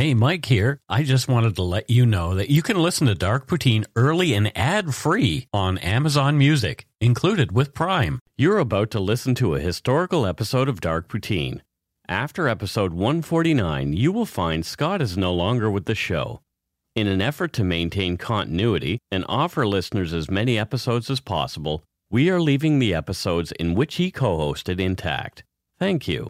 Hey, Mike here. I just wanted to let you know that you can listen to Dark Poutine early and ad-free on Amazon Music, included with Prime. You're about to listen to a historical episode of Dark Poutine. After episode 149, you will find Scott is no longer with the show. In an effort to maintain continuity and offer listeners as many episodes as possible, we are leaving the episodes in which he co-hosted intact. Thank you.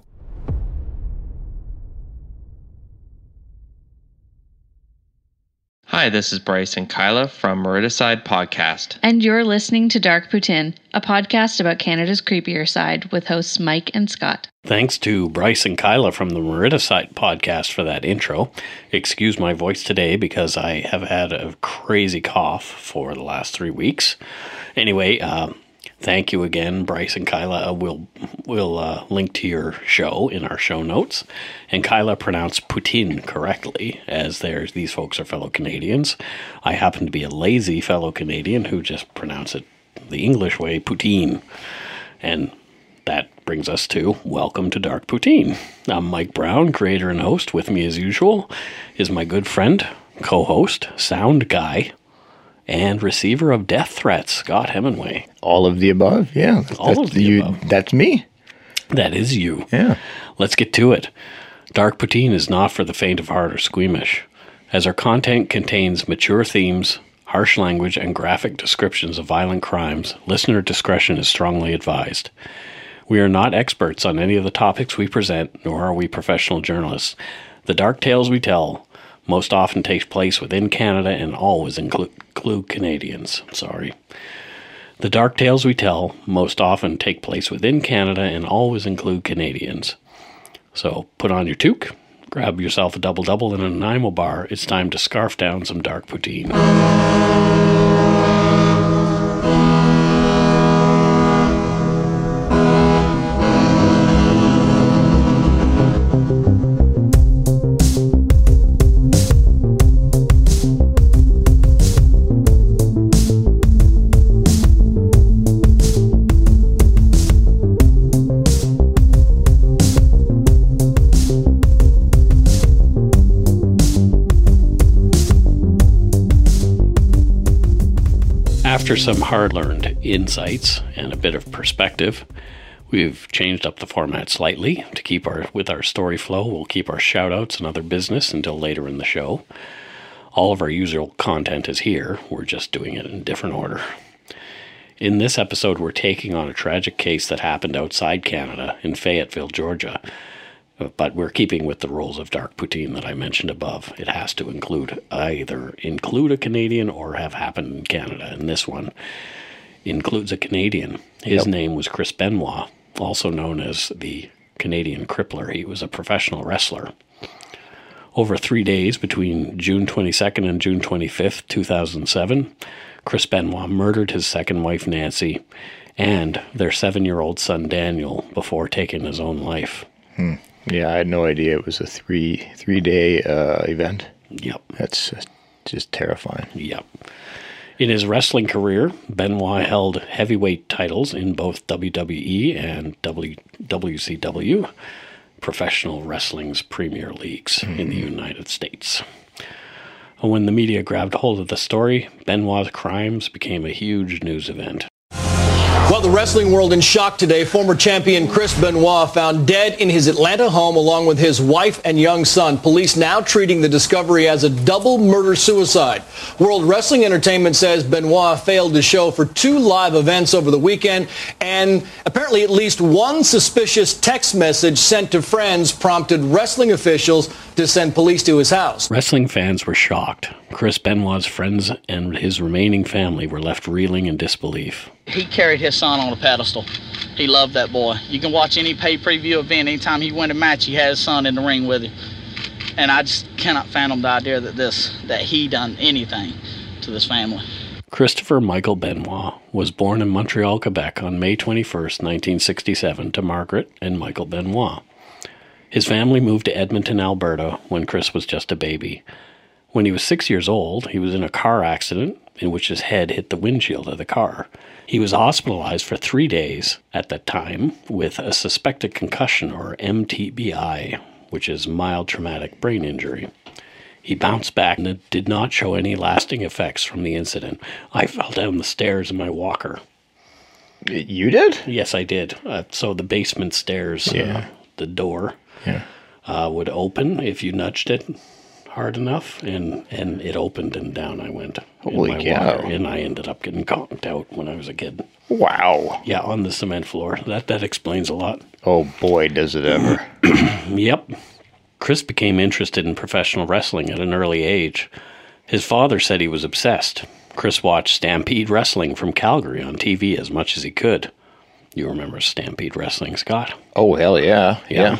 Hi, this is Bryce and Kyla from Meridicide Podcast. And you're listening to Dark Poutine, a podcast about Canada's creepier side with hosts Mike and Scott. Thanks to Bryce and Kyla from the Meridicide Podcast for that intro. Excuse my voice today because I have had a crazy cough for the last 3 weeks. Anyway, thank you again, Bryce and Kyla. We'll link to your show in our show notes. And Kyla pronounced poutine correctly, as these folks are fellow Canadians. I happen to be a lazy fellow Canadian who just pronounce it the English way, poutine. And that brings us to Welcome to Dark Poutine. I'm Mike Brown, creator and host. With me as usual is my good friend, co-host, sound guy, and receiver of death threats, Scott Hemingway. All of the above, yeah. All of the above. That's me. That is you. Yeah. Let's get to it. Dark Poutine is not for the faint of heart or squeamish, as our content contains mature themes, harsh language, and graphic descriptions of violent crimes. Listener discretion is strongly advised. We are not experts on any of the topics we present, nor are we professional journalists. The dark tales we tell most often take place within Canada and always include Canadians. The dark tales we tell most often take place within Canada and always include Canadians. So put on your toque, grab yourself a double-double and a Nanaimo bar. It's time to scarf down some dark poutine. After some hard-learned insights and a bit of perspective, we've changed up the format slightly to keep with our story flow. We'll keep our shout-outs and other business until later in the show. All of our usual content is here. We're just doing it in different order. In this episode, we're taking on a tragic case that happened outside Canada in Fayetteville, Georgia. But we're keeping with the rules of Dark Poutine that I mentioned above. It has to either include a Canadian or have happened in Canada. And this one includes a Canadian. His name was Chris Benoit, also known as the Canadian Crippler. He was a professional wrestler. Over 3 days between June 22nd and June 25th, 2007, Chris Benoit murdered his second wife, Nancy, and their 7-year-old son, Daniel, before taking his own life. Yeah, I had no idea it was a three-day event. Yep. That's just terrifying. Yep. In his wrestling career, Benoit held heavyweight titles in both WWE and WCW, professional wrestling's premier leagues in the United States. When the media grabbed hold of the story, Benoit's crimes became a huge news event. Well, the wrestling world in shock today. Former champion Chris Benoit found dead in his Atlanta home along with his wife and young son. Police now treating the discovery as a double murder-suicide. World Wrestling Entertainment says Benoit failed to show for 2 live events over the weekend, and apparently at least one suspicious text message sent to friends prompted wrestling officials to send police to his house. Wrestling fans were shocked. Chris Benoit's friends and his remaining family were left reeling in disbelief. He carried his son on a pedestal. He loved that boy. You can watch any pay-per-view event. Anytime he went a match, he had his son in the ring with him. And I just cannot fathom the idea that he done anything to this family. Christopher Michael Benoit was born in Montreal, Quebec on May 21st, 1967 to Margaret and Michael Benoit. His family moved to Edmonton, Alberta when Chris was just a baby. When he was 6 years old, he was in a car accident in which his head hit the windshield of the car. He was hospitalized for 3 days at that time with a suspected concussion, or MTBI, which is mild traumatic brain injury. He bounced back and did not show any lasting effects from the incident. I fell down the stairs in my walker. You did? Yes, I did. So the basement stairs, the door would open if you nudged it hard enough, and it opened, and down I went. Holy cow. Water, and I ended up getting conked out when I was a kid. Wow. Yeah, on the cement floor. That explains a lot. Oh boy, does it ever. Yep. Chris became interested in professional wrestling at an early age. His father said he was obsessed. Chris watched Stampede Wrestling from Calgary on TV as much as he could. You remember Stampede Wrestling, Scott? Oh, hell yeah. Yeah.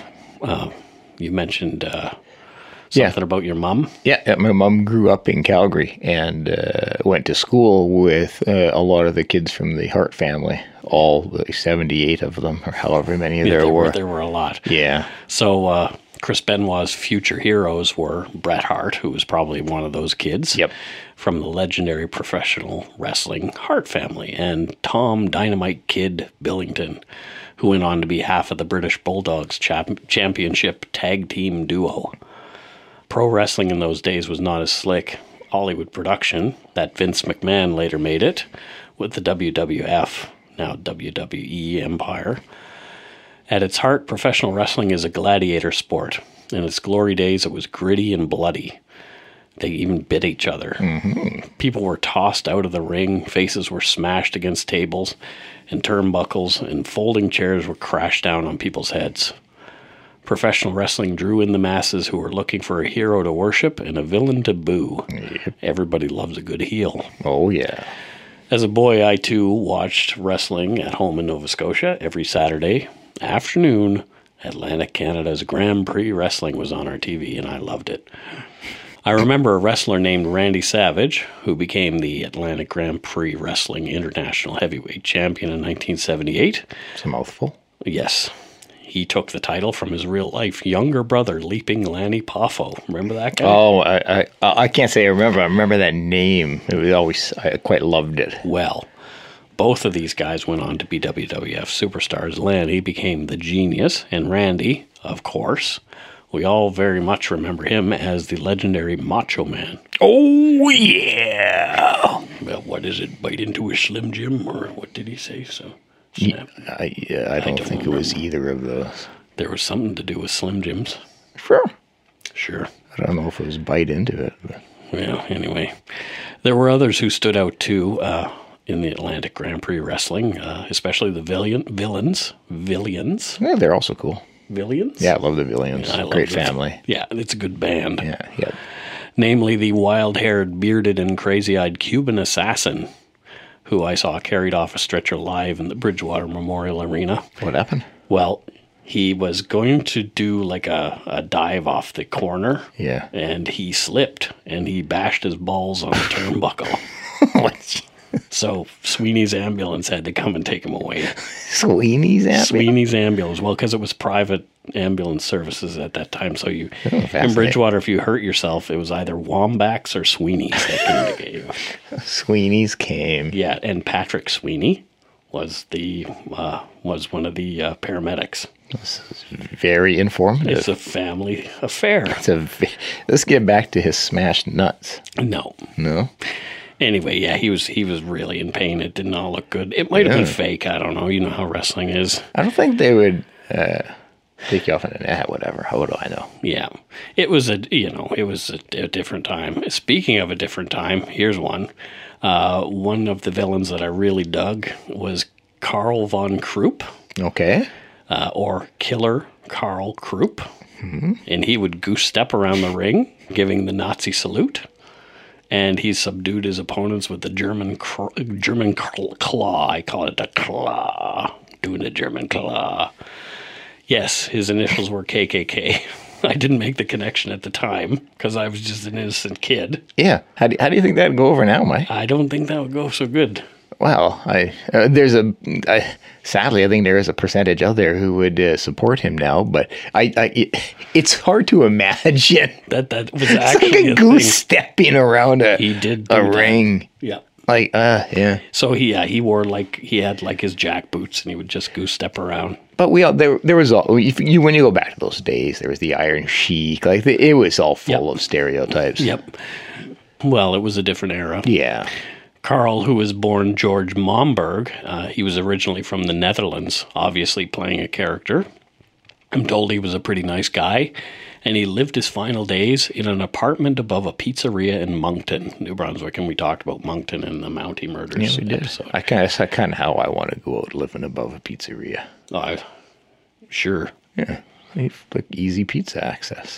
You mentioned something about your mom? Yeah, my mom grew up in Calgary and went to school with a lot of the kids from the Hart family, all 78 of them, or however many there were. There were a lot. Yeah. So Chris Benoit's future heroes were Bret Hart, who was probably one of those kids. Yep. From the legendary professional wrestling Hart family, and Tom Dynamite Kid Billington, who went on to be half of the British Bulldogs championship tag team duo. Pro wrestling in those days was not as slick. Hollywood production, that Vince McMahon later made it, with the WWF, now WWE empire. At its heart, professional wrestling is a gladiator sport. In its glory days, it was gritty and bloody. They even bit each other. Mm-hmm. People were tossed out of the ring, faces were smashed against tables and turnbuckles, and folding chairs were crashed down on people's heads. Professional wrestling drew in the masses who were looking for a hero to worship and a villain to boo. Yep. Everybody loves a good heel. Oh, yeah. As a boy, I too watched wrestling at home in Nova Scotia every Saturday afternoon. Atlantic Canada's Grand Prix Wrestling was on our TV, and I loved it. I remember a wrestler named Randy Savage, who became the Atlantic Grand Prix Wrestling International Heavyweight Champion in 1978. It's a mouthful. Yes. He took the title from his real-life younger brother, Leaping Lanny Poffo. Remember that guy? Oh, I can't say I remember. I remember that name. It was always, I quite loved it. Well, both of these guys went on to be WWF superstars. Lanny became the Genius, and Randy, of course, we all very much remember him as the legendary Macho Man. Oh, yeah. Well, what is it? Bite into a Slim Jim? Or what did he say? So, snap. I don't think remember. It was either of those. There was something to do with Slim Jims. Sure. I don't know if it was bite into it. But. Well, anyway. There were others who stood out, too, in the Atlantic Grand Prix Wrestling, especially the Villains. Yeah, they're also cool. Villains? Yeah, I love the Villains. Yeah, great family. Yeah, it's a good band. Yeah. Namely, the wild-haired, bearded, and crazy-eyed Cuban assassin, who I saw carried off a stretcher live in the Bridgewater Memorial Arena. What happened? Well, he was going to do like a dive off the corner. Yeah. And he slipped, and he bashed his balls on the turnbuckle. What? So Sweeney's ambulance had to come and him away. Sweeney's ambulance? Sweeney's ambulance. Well, because it was private ambulance services at that time. So you in Bridgewater, if you hurt yourself, it was either Wombats or Sweeney's that came to get you. Sweeney's came. Yeah, and Patrick Sweeney was one of the paramedics. This is very informative. It's a family affair. Let's get back to his smashed nuts. No. Anyway, yeah, he was really in pain. It did not look good. It might have been fake. I don't know. You know how wrestling is. I don't think they would take you off in a net, whatever. How do I know? Yeah, it was a different time. Speaking of a different time, here's one. One of the villains that I really dug was Karl von Krupp. Okay. Or Killer Karl Krupp. Mm-hmm. And he would goose step around the ring, giving the Nazi salute. And he subdued his opponents with the German claw. I call it the claw. Doing the German claw. Yes, his initials were KKK. I didn't make the connection at the time because I was just an innocent kid. Yeah. How do you think that would go over now, Mike? I don't think that would go so good. Well, sadly, I think there is a percentage out there who would support him now, but it's hard to imagine that was actually like a goose stepping around a he did ring. Yeah, Yeah. So he wore he had his jack boots, and he would just goose step around. But there was all when you go back to those days, there was the Iron Sheik. It was all full of stereotypes. Yep. Well, it was a different era. Yeah. Carl, who was born George Momberg, he was originally from the Netherlands, obviously playing a character. I'm told he was a pretty nice guy, and he lived his final days in an apartment above a pizzeria in Moncton, New Brunswick. And we talked about Moncton in the Mountie Murders episode. That's kind of how I want to go out living above a pizzeria. Sure. Yeah, like easy pizza access.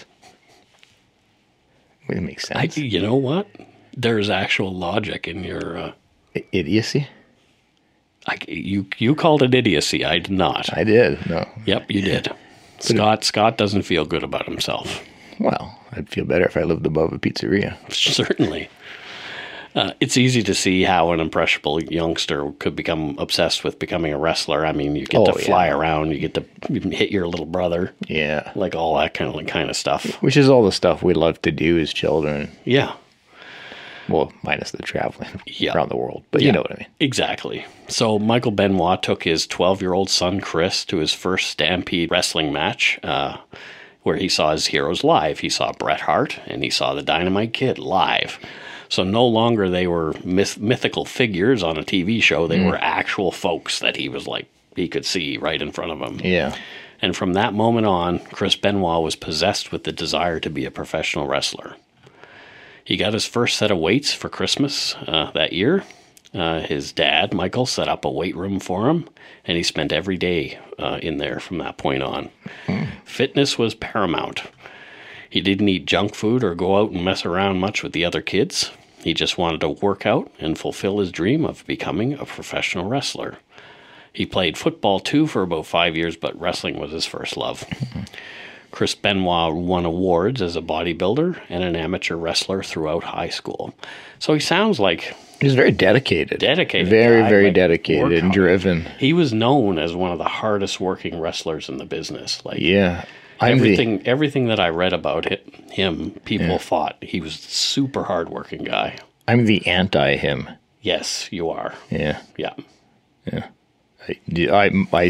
It makes sense. You know what? There's actual logic in your idiocy. You called it idiocy. I did not. I did. No. Yep, you did. Scott doesn't feel good about himself. Well, I'd feel better if I lived above a pizzeria. Certainly. It's easy to see how an impressionable youngster could become obsessed with becoming a wrestler. I mean, you get to fly around, you get to hit your little brother. Yeah. Like all that kind of stuff. Which is all the stuff we love to do as children. Yeah. Well, minus the traveling around the world. But you know what I mean. Exactly. So Michael Benoit took his 12-year-old son, Chris, to his first Stampede wrestling match, where he saw his heroes live. He saw Bret Hart, and he saw the Dynamite Kid live. So no longer they were mythical figures on a TV show. They were actual folks that he could see right in front of him. Yeah. And from that moment on, Chris Benoit was possessed with the desire to be a professional wrestler. He got his first set of weights for Christmas that year. His dad, Michael, set up a weight room for him, and he spent every day in there from that point on. Fitness was paramount. He didn't eat junk food or go out and mess around much with the other kids. He just wanted to work out and fulfill his dream of becoming a professional wrestler. He played football too for about 5 years, but wrestling was his first love. Chris Benoit won awards as a bodybuilder and an amateur wrestler throughout high school. So he sounds like... He's very dedicated. Very, guy, very dedicated and driven. He was known as one of the hardest working wrestlers in the business. Yeah. Everything that I read about him, people thought he was a super hardworking guy. I'm the anti-him. Yes, you are. Yeah. Yeah. Yeah. I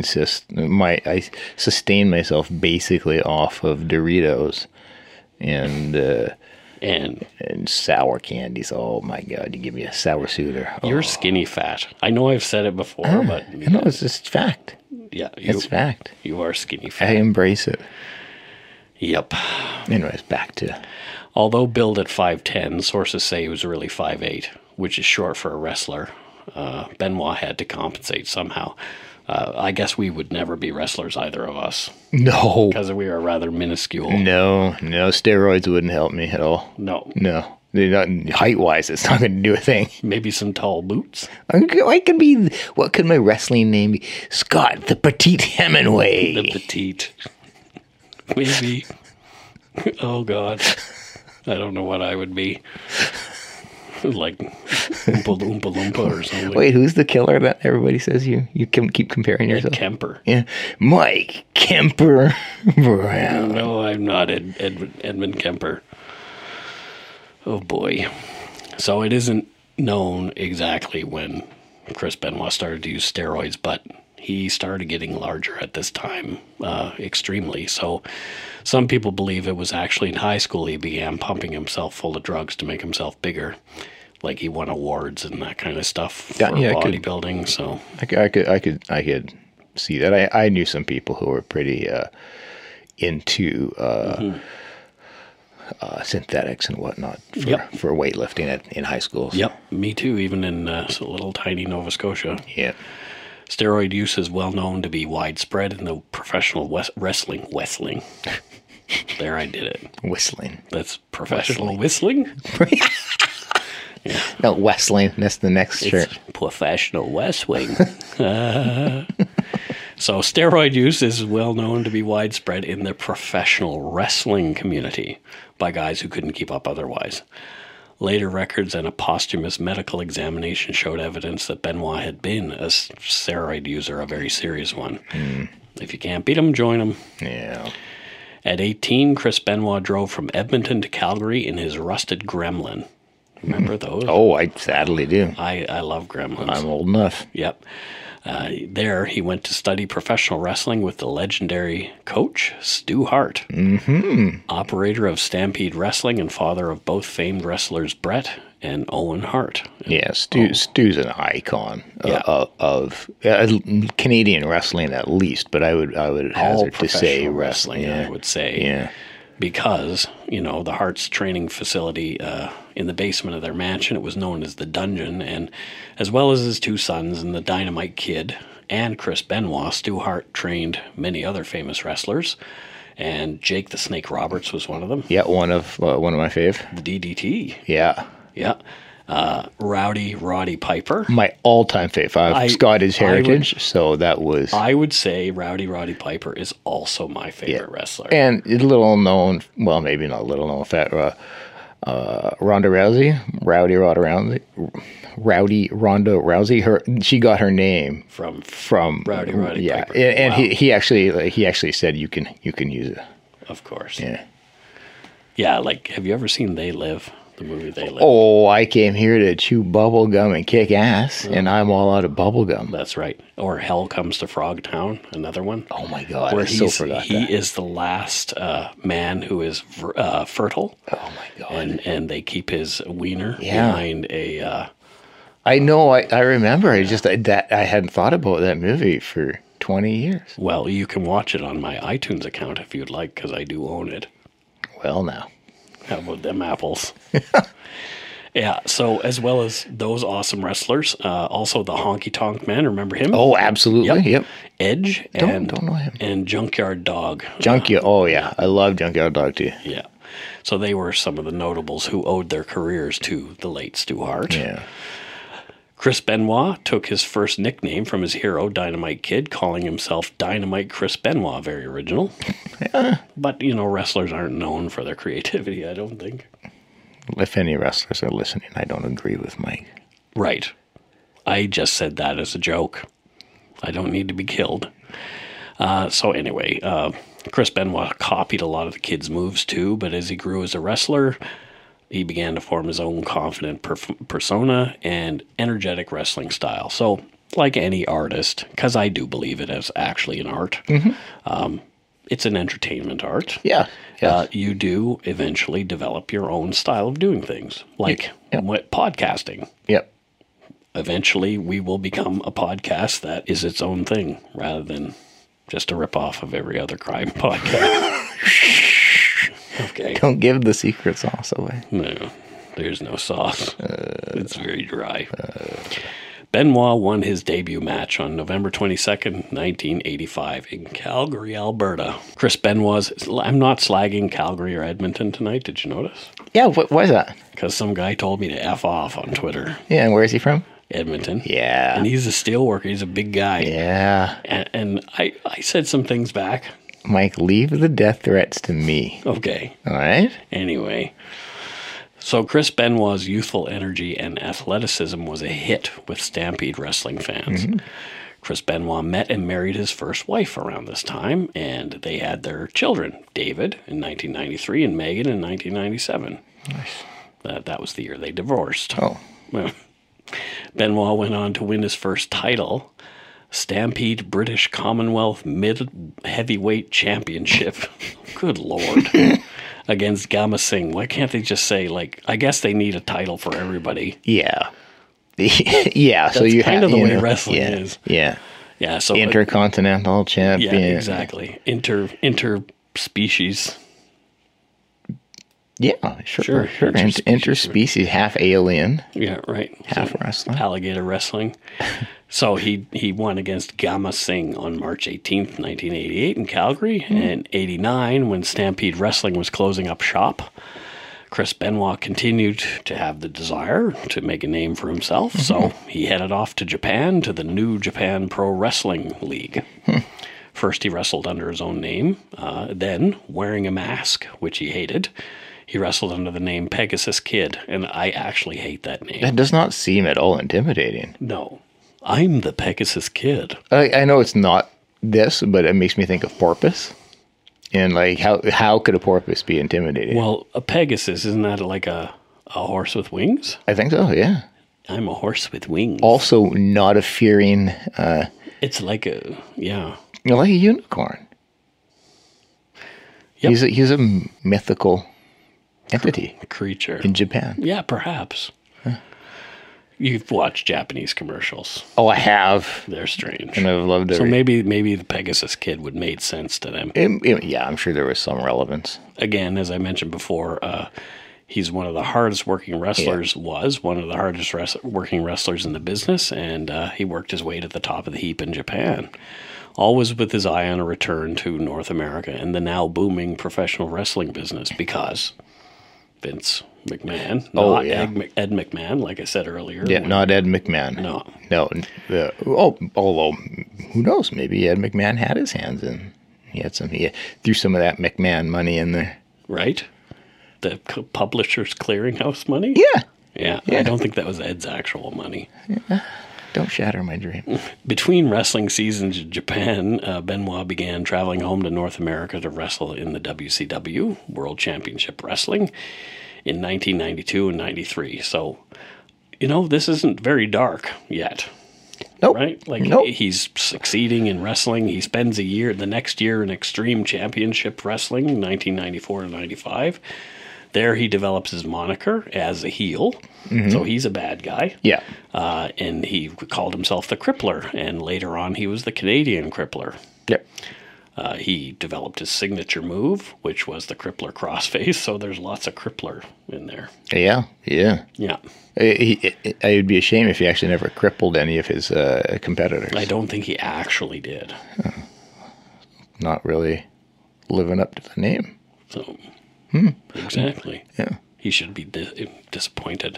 sustain myself basically off of Doritos and sour candies. Oh my God! You give me a sour suitor. You're skinny fat. I know I've said it before, but no, it's just fact. Yeah, it's fact. You are skinny fat. I embrace it. Yep. Anyways, back to. Although billed at 5'10", sources say he was really 5'8", which is short for a wrestler. Benoit had to compensate somehow. I guess we would never be wrestlers, either of us. No. Because we are rather minuscule. No. Steroids wouldn't help me at all. No. Height-wise, it's not going to do a thing. Maybe some tall boots. What could my wrestling name be? Scott, the Petite Hemingway. The Petite. Maybe. Oh, God. I don't know what I would be. Like Oompa Loompa or something. Wait, who's the killer that everybody says you can keep comparing yourself? Kemper. Yeah, Mike Kemper Brown. No, I'm not Edmund Kemper. Oh boy. So it isn't known exactly when Chris Benoit started to use steroids, but he started getting larger at this time, extremely. So some people believe it was actually in high school he began pumping himself full of drugs to make himself bigger. Like he won awards and that kind of stuff for bodybuilding. So I could see that. I knew some people who were pretty into synthetics and whatnot for weightlifting in high school. Yep, me too. Even in little tiny Nova Scotia. Yeah. Steroid use is well known to be widespread in the professional wrestling. There, I did it. Whistling. That's professional whistling? Yeah. No, Westling. That's the next shirt. Professional wrestling. So steroid use is well known to be widespread in the professional wrestling community by guys who couldn't keep up otherwise. Later records and a posthumous medical examination showed evidence that Benoit had been a steroid user, a very serious one. If you can't beat him, join him. Yeah. At 18, Chris Benoit drove from Edmonton to Calgary in his rusted Gremlin. Remember those? Oh, I sadly do. I love Gremlins. I'm old enough. Yep. There, he went to study professional wrestling with the legendary coach, Stu Hart, operator of Stampede Wrestling and father of both famed wrestlers Bret and Owen Hart. Yeah, Stu's an icon of Canadian wrestling, at least. But I would hazard to say professional wrestling. I would say. Yeah. Because, the Hart's training facility in the basement of their mansion, it was known as the Dungeon, and as well as his two sons and the Dynamite Kid and Chris Benoit, Stu Hart trained many other famous wrestlers, and Jake the Snake Roberts was one of them. Yeah, one of my fave. The DDT. Yeah. Yeah. Rowdy Roddy Piper. My all-time fave. Scottish heritage, so that was... I would say Rowdy Roddy Piper is also my favorite wrestler. And little known, well, maybe not little known fact, Ronda Rousey, Rowdy Ronda Rousey. She got her name from Rowdy Roddy Piper. And Wow. he actually said you can use it. Of course. Yeah. Yeah, like, have you ever seen They Live? The movie They Live. Oh, I came here to chew bubble gum and kick ass, and I'm all out of bubble gum. That's right. Or Hell Comes to Frogtown, another one. Oh my God, Where I so forgot he that. is the last man who is fertile. Oh my God. And they keep his wiener Yeah. behind a... I know, I remember. I hadn't thought about that movie for 20 years. well, you can watch it on my iTunes account if you'd like, because I do own it. Well, now. How about them apples? Yeah, so as well as those awesome wrestlers, also the Honky Tonk Man, remember him? Oh, absolutely. Yep. Edge Don't know him. and Junkyard Dog. Junkyard. Oh yeah, I love Junkyard Dog too. Yeah. So they were some of the notables who owed their careers to the late Stu Hart. Yeah. Chris Benoit took his first nickname from his hero, Dynamite Kid, calling himself Dynamite Chris Benoit. Very original. But, wrestlers aren't known for their creativity, I don't think. If any wrestlers are listening, I don't agree with Mike. Right. I just said that as a joke. I don't need to be killed. So anyway, Chris Benoit copied a lot of the Kid's moves too, but as he grew as a wrestler, he began to form his own confident persona and energetic wrestling style. So, like any artist, because I do believe it is actually an art, it's an entertainment art. Yeah. Yes. You do eventually develop your own style of doing things, like podcasting. Yep. Eventually, we will become a podcast that is its own thing, rather than just a ripoff of every other crime podcast. Okay. Don't give the secret sauce away. No, there's no sauce. It's very dry. Benoit won his debut match on November 22nd, 1985 in Calgary, Alberta. Chris Benoit's... I'm not slagging Calgary or Edmonton tonight, did you notice? Yeah, why is that? Because some guy told me to F off on Twitter. Yeah, and where is he from? Edmonton. Yeah. And he's a steel worker. He's a big guy. Yeah. And I said some things back. Mike, leave the death threats to me. Okay. All right? Anyway, so Chris Benoit's youthful energy and athleticism was a hit with Stampede Wrestling fans. Chris Benoit met and married his first wife around this time, and they had their children, David in 1993 and Megan in 1997. Nice. That was the year they divorced. Oh. Well, Benoit went on to win his first title, Stampede British Commonwealth Mid-Heavyweight Championship. Good Lord. Against Gama Singh. Why can't they just say, I guess they need a title for everybody. Yeah. Yeah, That's so you kind have of the way wrestling is. Yeah. Yeah, so Intercontinental champion. yeah, exactly. Interspecies. Yeah, sure. Interspecies. Interspecies, half alien, Yeah, right. half So, wrestling. alligator wrestling. So he won against Gama Singh on March 18th, 1988 in Calgary. And 89, when Stampede Wrestling was closing up shop, Chris Benoit continued to have the desire to make a name for himself. So he headed off to Japan, to the New Japan Pro Wrestling League. First, he wrestled under his own name. Then, wearing a mask, which he hated, he wrestled under the name Pegasus Kid. And I actually hate that name. That does not seem at all intimidating. No. I'm the Pegasus Kid. I know it's not this, but it makes me think of porpoise. And how could a porpoise be intimidating? Well, a Pegasus, isn't that like a A horse with wings? I think so, yeah. I'm a horse with wings. Also not a fearing, It's like a, yeah. like a unicorn. Yep. He's a mythical entity Creature. in Japan. Yeah, perhaps. You've watched Japanese commercials. Oh, I have. They're strange. And I've loved it. So maybe the Pegasus Kid would make sense to them. Yeah, I'm sure there was some relevance. Again, as I mentioned before, he's one of the hardest working wrestlers, was one of the hardest working wrestlers in the business, and he worked his way to the top of the heap in Japan, always with his eye on a return to North America and the now booming professional wrestling business because Vince McMahon, not Ed McMahon, like I said earlier. Yeah, not Ed McMahon. No. Although, who knows? Maybe Ed McMahon had his hands in. He threw some of that McMahon money in there. Right? The Publishers Clearinghouse money? Yeah. Yeah. I don't think that was Ed's actual money. Don't shatter my dream. Between wrestling seasons in Japan, Benoit began traveling home to North America to wrestle in the WCW, World Championship Wrestling, in 1992 and 93. So, this isn't very dark yet. Nope. Right? Nope. He's succeeding in wrestling. He spends the next year in Extreme Championship Wrestling, 1994 to 95. There he develops his moniker as a heel. Mm-hmm. So he's a bad guy. Yeah. And he called himself the Crippler. And later on, he was the Canadian Crippler. Yep. He developed his signature move, which was the Crippler crossface. So there's lots of Crippler in there. Yeah. Yeah. It would be a shame if he actually never crippled any of his competitors. I don't think he actually did. Not really living up to the name. So, exactly. Yeah. He should be disappointed.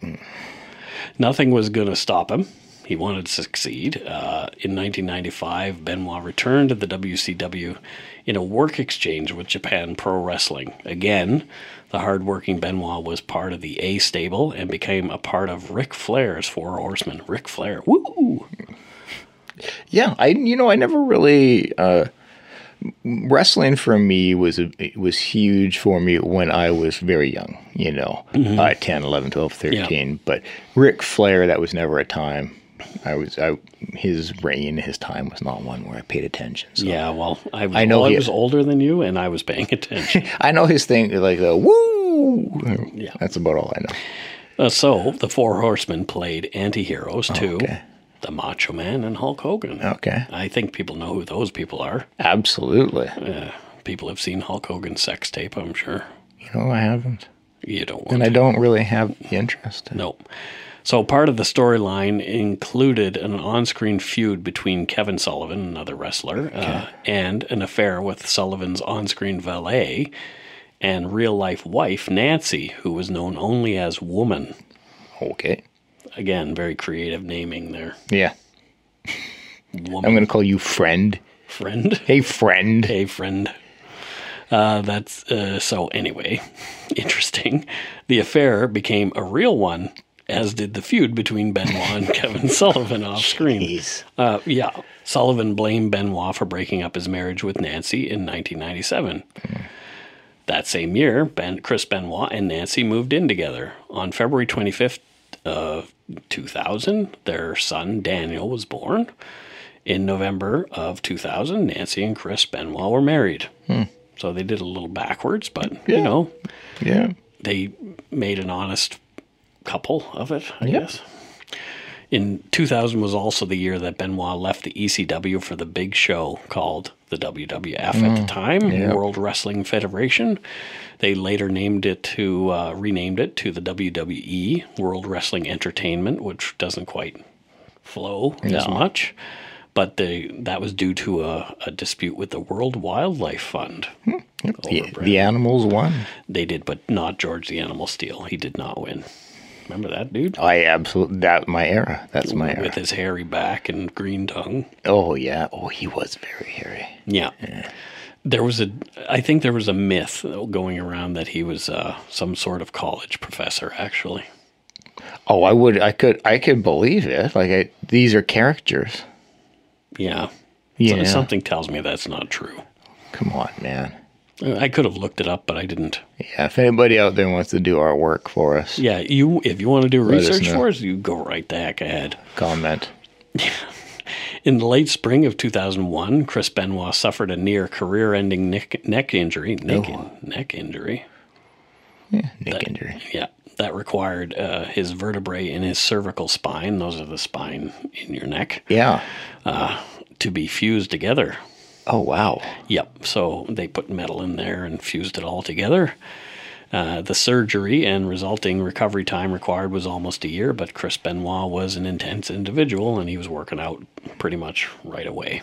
Nothing was going to stop him. He wanted to succeed. In 1995, Benoit returned to the WCW in a work exchange with Japan Pro Wrestling. Again, the hardworking Benoit was part of the A stable and became a part of Ric Flair's Four Horsemen. Ric Flair, woo! Yeah, I never really wrestling for me was huge for me when I was very young. 10, 11, 12, 13. Yeah. But Ric Flair, that was never a time. His time was not one where I paid attention. So. Yeah, well, I was older than you, and I was paying attention. I know his thing, like the woo. Yeah, that's about all I know. So the Four Horsemen played anti-heroes to the Macho Man and Hulk Hogan. Okay, I think people know who those people are. Absolutely. People have seen Hulk Hogan's sex tape, I'm sure. I haven't. You don't want and to. I don't really have the interest. Nope. So part of the storyline included an on-screen feud between Kevin Sullivan, another wrestler, and an affair with Sullivan's on-screen valet and real-life wife, Nancy, who was known only as Woman. Okay. Again, very creative naming there. Yeah. Woman. I'm going to call you Friend. Friend? Hey, Friend. Hey, Friend. So anyway, interesting. The affair became a real one, as did the feud between Benoit and Kevin Sullivan off screen. Sullivan blamed Benoit for breaking up his marriage with Nancy in 1997. That same year, Chris Benoit and Nancy moved in together. On February 25th, 2000, their son Daniel was born. In November of 2000, Nancy and Chris Benoit were married. So they did a little backwards, but, they made an honest couple of it, I guess. In 2000 was also the year that Benoit left the ECW for the big show called the WWF at the time, World Wrestling Federation. They later renamed it to the WWE, World Wrestling Entertainment, which doesn't quite flow as much. But that was due to a dispute with the World Wildlife Fund. The animals won. They did, but not George the Animal Steele. He did not win. Remember that, dude? That's my era. That's my era. With his hairy back and green tongue. Oh, yeah. Oh, he was very hairy. Yeah. I think there was a myth going around that he was some sort of college professor, actually. Oh, I could believe it. These are characters. Yeah. Yeah. So something tells me that's not true. Come on, man. I could have looked it up, but I didn't. Yeah, if anybody out there wants to do our work for us, Yeah, if you want to do Let us research know. for us, you go right the heck ahead. comment. In the late spring of 2001, Chris Benoit suffered a near career-ending neck injury. Neck injury. Yeah, neck injury. Yeah, that required his vertebrae in his cervical spine, those are the spine in your neck, Yeah. to be fused together. Oh, wow. Yep, so they put metal in there and fused it all together. The surgery and resulting recovery time required was almost a year, but Chris Benoit was an intense individual, and he was working out pretty much right away.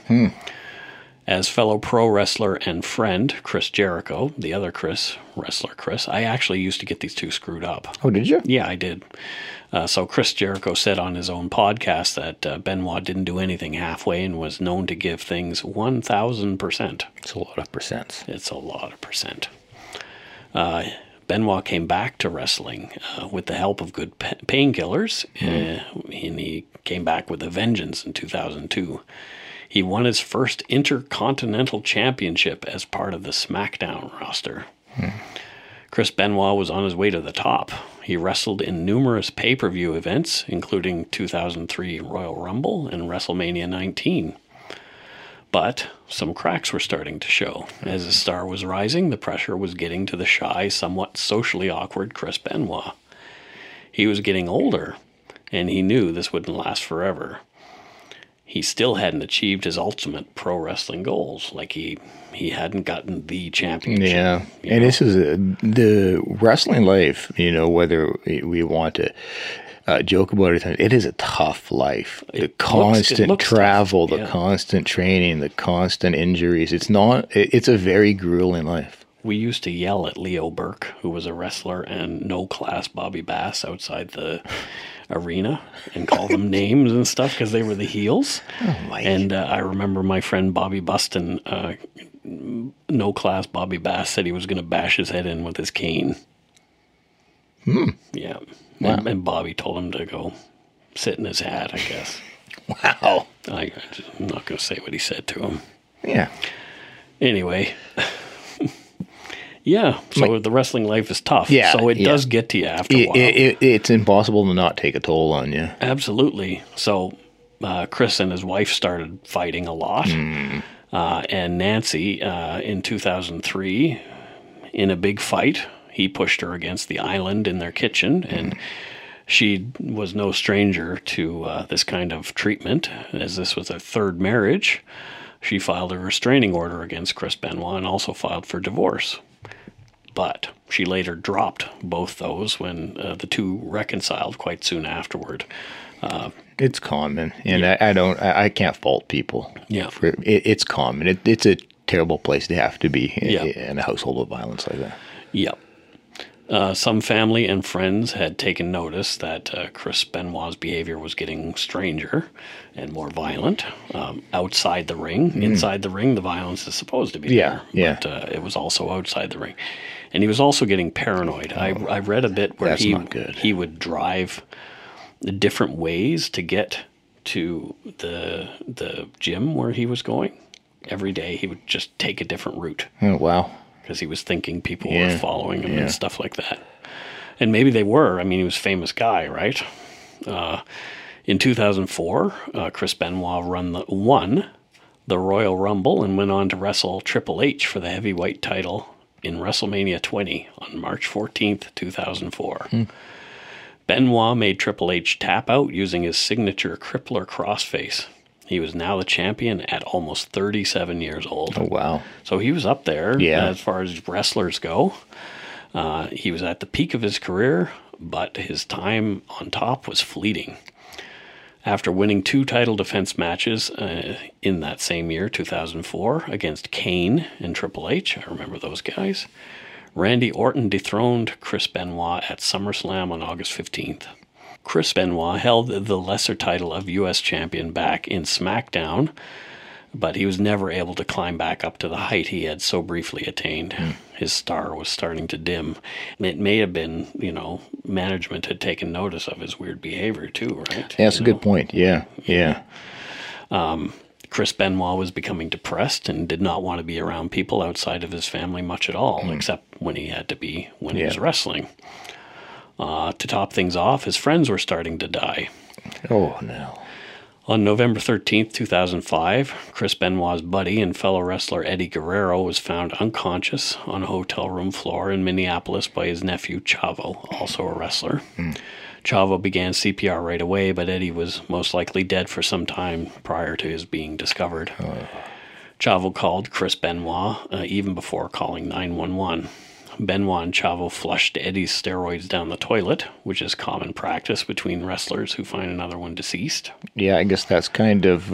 As fellow pro wrestler and friend, Chris Jericho, the other Chris, wrestler Chris, I actually used to get these two screwed up. Oh, did you? Yeah, I did. So Chris Jericho said on his own podcast that Benoit didn't do anything halfway and was known to give things 1,000%. It's a lot of percents. It's a lot of percent. Benoit came back to wrestling with the help of good painkillers, and he came back with a vengeance in 2002. He won his first Intercontinental Championship as part of the SmackDown roster. Chris Benoit was on his way to the top. He wrestled in numerous pay-per-view events, including 2003 Royal Rumble and WrestleMania 19. But some cracks were starting to show. As his star was rising, the pressure was getting to the shy, somewhat socially awkward Chris Benoit. He was getting older, and he knew this wouldn't last forever. He still hadn't achieved his ultimate pro wrestling goals. Like he hadn't gotten the championship. Yeah. you And know? this is the wrestling life, whether we want to joke about it is a tough life. The constant looks travel, tough, the yeah. constant training, the constant injuries. It's a very grueling life. We used to yell at Leo Burke, who was a wrestler, and no-class Bobby Bass outside the arena and call them names and stuff because they were the heels. Oh, Mike. And I remember my friend Bobby Buston, no-class Bobby Bass, said he was going to bash his head in with his cane. Yeah. Wow. And Bobby told him to go sit in his hat, I guess. Wow. I'm not going to say what he said to him. Yeah. Anyway, yeah, so the wrestling life is tough. Yeah, So it yeah. does get to you after a while. It's impossible to not take a toll on you. Absolutely. So Chris and his wife started fighting a lot. And Nancy, in 2003, in a big fight, he pushed her against the island in their kitchen, and she was no stranger to this kind of treatment, as this was their third marriage. She filed a restraining order against Chris Benoit and also filed for divorce. But she later dropped both those when the two reconciled quite soon afterward. It's common, and I can't fault people. Yeah. It's common. It's a terrible place to have to be Yeah. in a household of violence like that. Yep. Some family and friends had taken notice that Chris Benoit's behavior was getting stranger and more violent outside the ring. Inside the ring, the violence is supposed to be Yeah, there, yeah. but it was also outside the ring. And he was also getting paranoid. I read a bit where That's not good. he would drive different ways to get to the gym where he was going. Every day he would just take a different route, Oh, wow. because he was thinking people Yeah, were following him yeah. and stuff like that. And maybe they were. I mean, he was a famous guy, right? In 2004, Chris Benoit won the Royal Rumble and went on to wrestle Triple H for the heavyweight title in WrestleMania 20 on March 14th, 2004. Benoit made Triple H tap out using his signature crippler crossface. He was now the champion at almost 37 years old. Oh, wow. So he was up there Yeah. as far as wrestlers go. He was at the peak of his career, but his time on top was fleeting. After winning 2 title defense matches in that same year, 2004, against Kane and Triple H, I remember those guys, Randy Orton dethroned Chris Benoit at SummerSlam on August 15th. Chris Benoit held the lesser title of U.S. champion back in SmackDown, but he was never able to climb back up to the height he had so briefly attained. His star was starting to dim. And it may have been, management had taken notice of his weird behavior too, right? Yeah, that's a good point. Yeah, yeah. Chris Benoit was becoming depressed and did not want to be around people outside of his family much at all, except when he had to be when he was wrestling. To top things off, his friends were starting to die. Oh, no. On November 13th, 2005, Chris Benoit's buddy and fellow wrestler Eddie Guerrero was found unconscious on a hotel room floor in Minneapolis by his nephew Chavo, also a wrestler. Chavo began CPR right away, but Eddie was most likely dead for some time prior to his being discovered. Chavo called Chris Benoit even before calling 911. Benoit and Chavo flushed Eddie's steroids down the toilet, which is common practice between wrestlers who find another one deceased. Yeah, I guess that's kind of,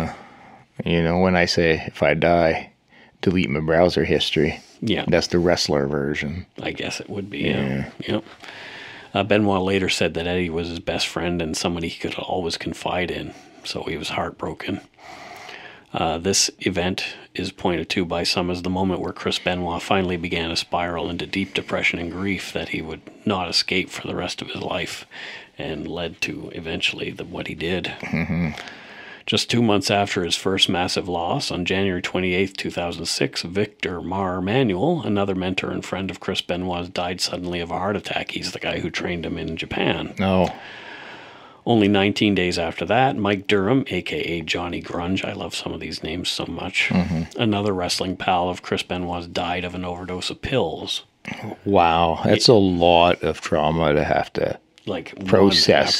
when I say if I die, delete my browser history. Yeah. That's the wrestler version. I guess it would be, yeah. Yep. Benoit later said that Eddie was his best friend and somebody he could always confide in, so he was heartbroken. This event is pointed to by some as the moment where Chris Benoit finally began a spiral into deep depression and grief that he would not escape for the rest of his life, and led to eventually what he did. Just 2 months after his first massive loss, on January 28, 2006, Victor Mar Manuel, another mentor and friend of Chris Benoit's, died suddenly of a heart attack. He's the guy who trained him in Japan. Oh. Only 19 days after that, Mike Durham, a.k.a. Johnny Grunge, I love some of these names so much, another wrestling pal of Chris Benoit's, died of an overdose of pills. Wow. That's a lot of trauma to have to process.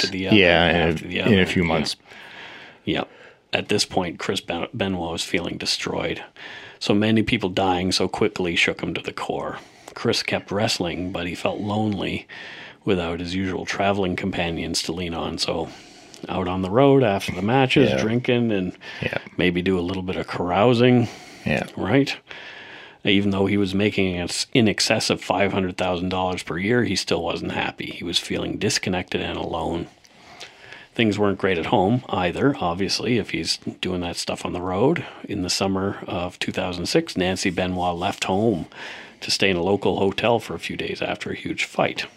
In a few months. Yep. At this point, Chris Benoit was feeling destroyed. So many people dying so quickly shook him to the core. Chris kept wrestling, but he felt lonely without his usual traveling companions to lean on. So out on the road after the matches, drinking and maybe do a little bit of carousing. Yeah. Right? Even though he was making in excess of $500,000 per year, he still wasn't happy. He was feeling disconnected and alone. Things weren't great at home either, obviously, if he's doing that stuff on the road. In the summer of 2006, Nancy Benoit left home to stay in a local hotel for a few days after a huge fight.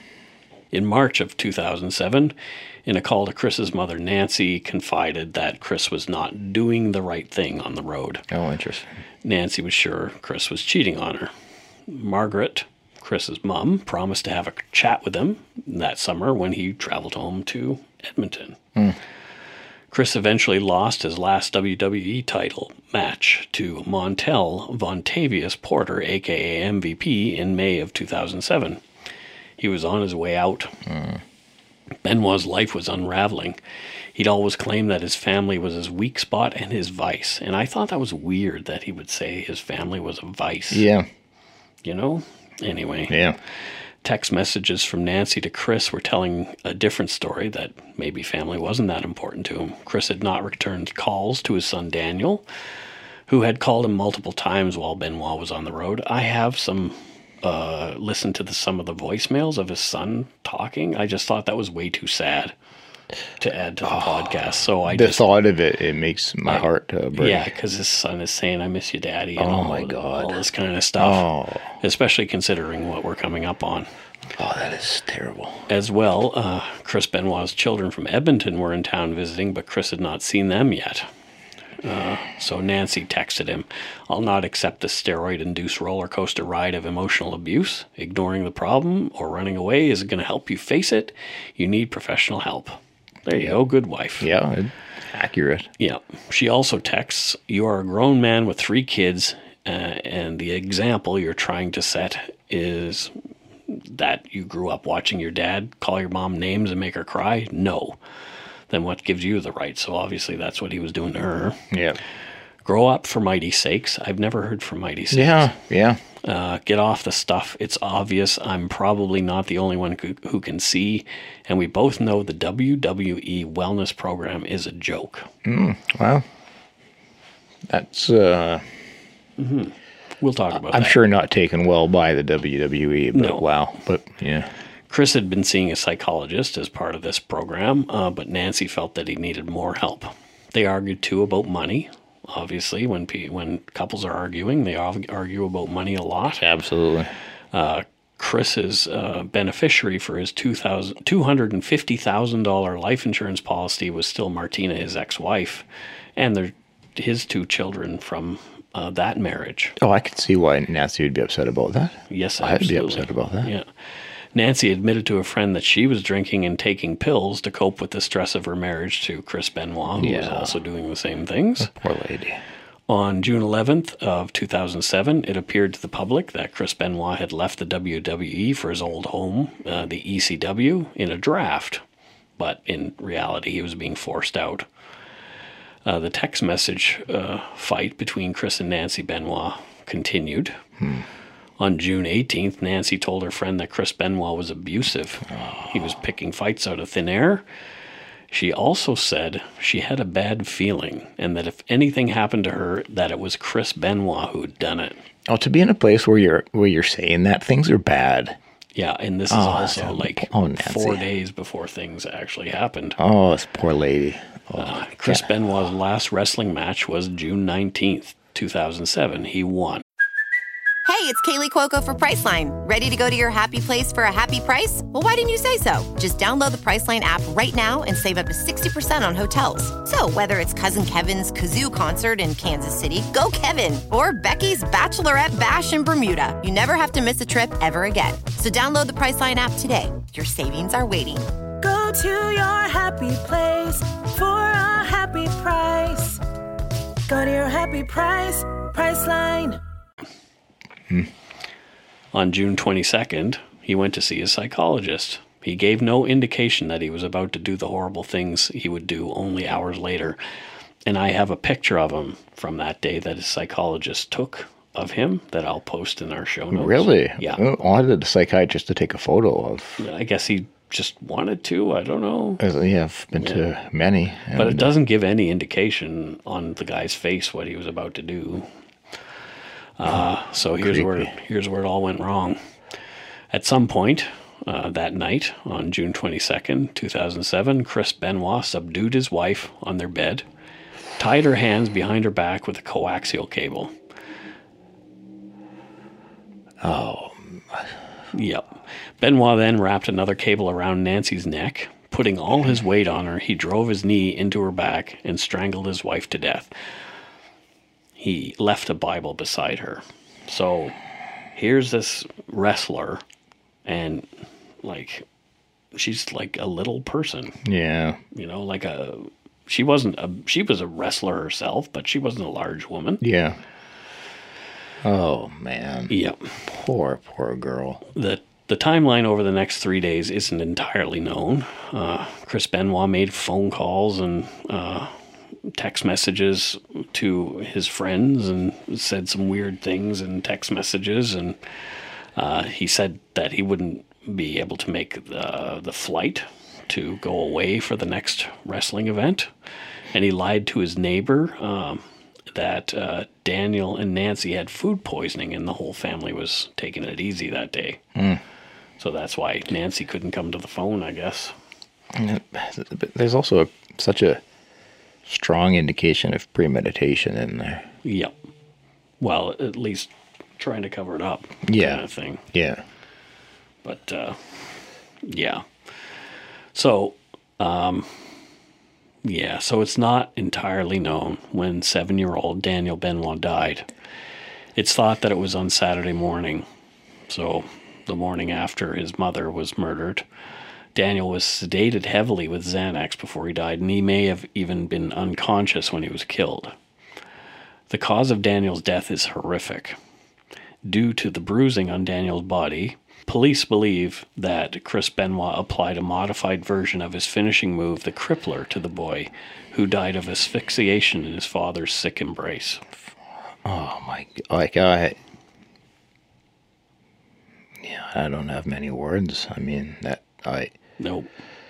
In March of 2007, in a call to Chris's mother, Nancy confided that Chris was not doing the right thing on the road. Oh, interesting. Nancy was sure Chris was cheating on her. Margaret, Chris's mom, promised to have a chat with him that summer when he traveled home to Edmonton. Chris eventually lost his last WWE title match to Montel Vontavious Porter, a.k.a. MVP, in May of 2007. He was on his way out. Benoit's life was unraveling. He'd always claimed that his family was his weak spot and his vice, and I thought that was weird that he would say his family was a vice. Yeah. You know? Anyway. Yeah. Text messages from Nancy to Chris were telling a different story, that maybe family wasn't that important to him. Chris had not returned calls to his son Daniel, who had called him multiple times while Benoit was on the road. I have listened to some of the voicemails of his son talking. I just thought that was way too sad to add to the podcast. So thought of it makes my heart break. Yeah, because his son is saying, "I miss you, Daddy," and all this kind of stuff. Oh. Especially considering what we're coming up on. Oh, that is terrible. As well, Chris Benoit's children from Edmonton were in town visiting, but Chris had not seen them yet. So Nancy texted him, "I'll not accept the steroid-induced roller coaster ride of emotional abuse. Ignoring the problem or running away isn't going to help you face it. You need professional help." There you go. Good wife. Yeah, accurate. Yeah. She also texts, "You are a grown man with 3 kids, and the example you're trying to set is that you grew up watching your dad call your mom names and make her cry? No. Then what gives you the right?" So obviously that's what he was doing to her. Yeah. "Grow up, for mighty sakes." I've never heard "for mighty sakes." Yeah. Get off the stuff. It's obvious. I'm probably not the only one who can see, and we both know the WWE wellness program is a joke. Well, that's We'll talk about that. I'm sure not taken well by the WWE, but No. wow. But yeah. Chris had been seeing a psychologist as part of this program, but Nancy felt that he needed more help. They argued too about money. Obviously, when couples are arguing, they argue about money a lot. Absolutely. Chris's beneficiary for his $250,000 life insurance policy was still Martina, his ex-wife, and his 2 children from that marriage. Oh, I could see why Nancy would be upset about that. Yes, I'd absolutely. be upset about that. Yeah. Nancy admitted to a friend that she was drinking and taking pills to cope with the stress of her marriage to Chris Benoit, who was also doing the same things. Poor lady. On June 11th of 2007, it appeared to the public that Chris Benoit had left the WWE for his old home, the ECW, in a draft. But in reality, he was being forced out. The text message fight between Chris and Nancy Benoit continued. On June 18th, Nancy told her friend that Chris Benoit was abusive. He was picking fights out of thin air. She also said she had a bad feeling and that if anything happened to her, that it was Chris Benoit who'd done it. Oh, to be in a place where you're saying that things are bad. Yeah, and this is also like Nancy. 4 days before things actually happened. Oh, this poor lady. Chris Benoit's last wrestling match was June 19th, 2007. He won. Hey, it's Kaylee Cuoco for Priceline. Ready to go to your happy place for a happy price? Well, why didn't you say so? Just download the Priceline app right now and save up to 60% on hotels. So whether it's Cousin Kevin's Kazoo Concert in Kansas City, go Kevin, or Becky's Bachelorette Bash in Bermuda, you never have to miss a trip ever again. So download the Priceline app today. Your savings are waiting. Go to your happy place for a happy price. Go to your happy price, Priceline. On June 22nd, he went to see his psychologist. He gave no indication that he was about to do the horrible things he would do only hours later. And I have a picture of him from that day that his psychologist took of him that I'll post in our show notes. Really? Yeah. I wanted the psychiatrist to take a photo of. I guess he just wanted to. I don't know. Yeah, I've been to many. But it doesn't give any indication on the guy's face what he was about to do. So here's where it all went wrong. At some point that night, on June 22nd, 2007, Chris Benoit subdued his wife on their bed, tied her hands behind her back with a coaxial cable. Oh. Yep. Benoit then wrapped another cable around Nancy's neck. Putting all his weight on her, he drove his knee into her back and strangled his wife to death. He left a Bible beside her. So here's this wrestler, and like she's like a little person. Yeah. You know, like she was a wrestler herself, but she wasn't a large woman. Yeah. Oh man. Yep. Poor girl. The timeline over the next 3 days isn't entirely known. Chris Benoit made phone calls and text messages to his friends and said some weird things in text messages, and he said that he wouldn't be able to make the flight to go away for the next wrestling event, and he lied to his neighbor that Daniel and Nancy had food poisoning and the whole family was taking it easy that day. So that's why Nancy couldn't come to the phone, I guess. But there's also such a strong indication of premeditation in there. Yep. Well, at least trying to cover it up. Yeah. Kind of thing. Yeah. But, yeah. So, so it's not entirely known when 7-year-old Daniel Benoit died. It's thought that it was on Saturday morning. So, the morning after his mother was murdered. Daniel was sedated heavily with Xanax before he died, and he may have even been unconscious when he was killed. The cause of Daniel's death is horrific. Due to the bruising on Daniel's body, police believe that Chris Benoit applied a modified version of his finishing move, the Crippler, to the boy, who died of asphyxiation in his father's sick embrace. Oh my God. I don't have many words. I mean, Nope.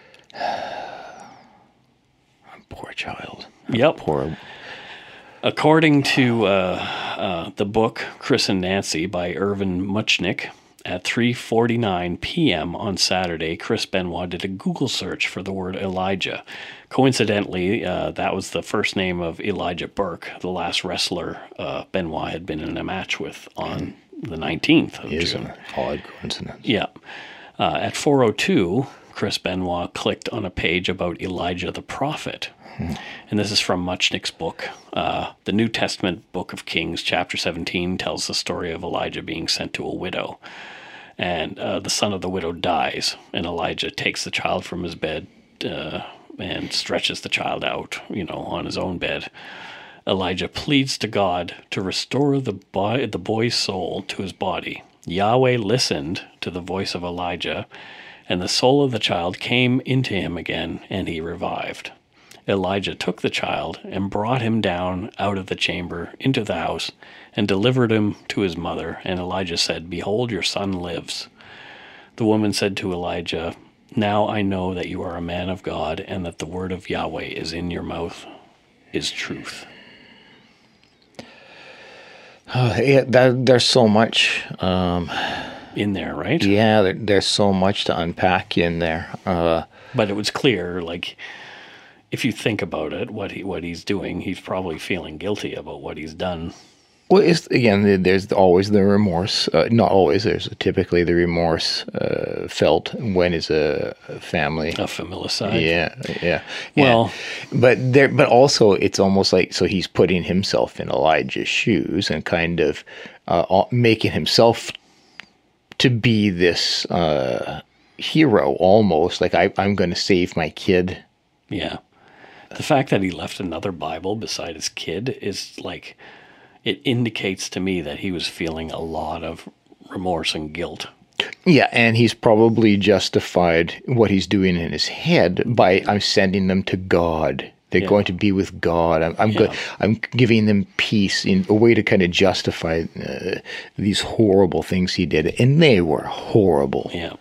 Poor child. Yep. Poor. According to the book Chris and Nancy by Irvin Muchnick, at 3:49 p.m. on Saturday, Chris Benoit did a Google search for the word Elijah. Coincidentally, that was the first name of Elijah Burke, the last wrestler Benoit had been in a match with on the 19th of June. An odd coincidence. Yeah. At 4:02, Chris Benoit clicked on a page about Elijah the prophet. And this is from Muchnick's book. The New Testament book of Kings, chapter 17, tells the story of Elijah being sent to a widow. And the son of the widow dies, and Elijah takes the child from his bed and stretches the child out, on his own bed. Elijah pleads to God to restore the boy's soul to his body. Yahweh listened to the voice of Elijah, and the soul of the child came into him again, and he revived. Elijah took the child and brought him down out of the chamber into the house and delivered him to his mother. And Elijah said, "Behold, your son lives." The woman said to Elijah, "Now I know that you are a man of God, and that the word of Yahweh is in your mouth is truth." There's so much in there, right? Yeah, there's so much to unpack in there. But it was clear, if you think about it, what he's doing, he's probably feeling guilty about what he's done. Well, there's always the remorse. Not always. There's typically the remorse felt when is a family a familicide. Yeah. Well, but also it's almost like so he's putting himself in Elijah's shoes and kind of making himself to be this hero almost. Like I'm going to save my kid. Yeah. The fact that he left another Bible beside his kid is it indicates to me that he was feeling a lot of remorse and guilt. Yeah, and he's probably justified what he's doing in his head by I'm sending them to God. They're going to be with God. I'm giving them peace in a way to kind of justify these horrible things he did, and they were horrible. Yeah.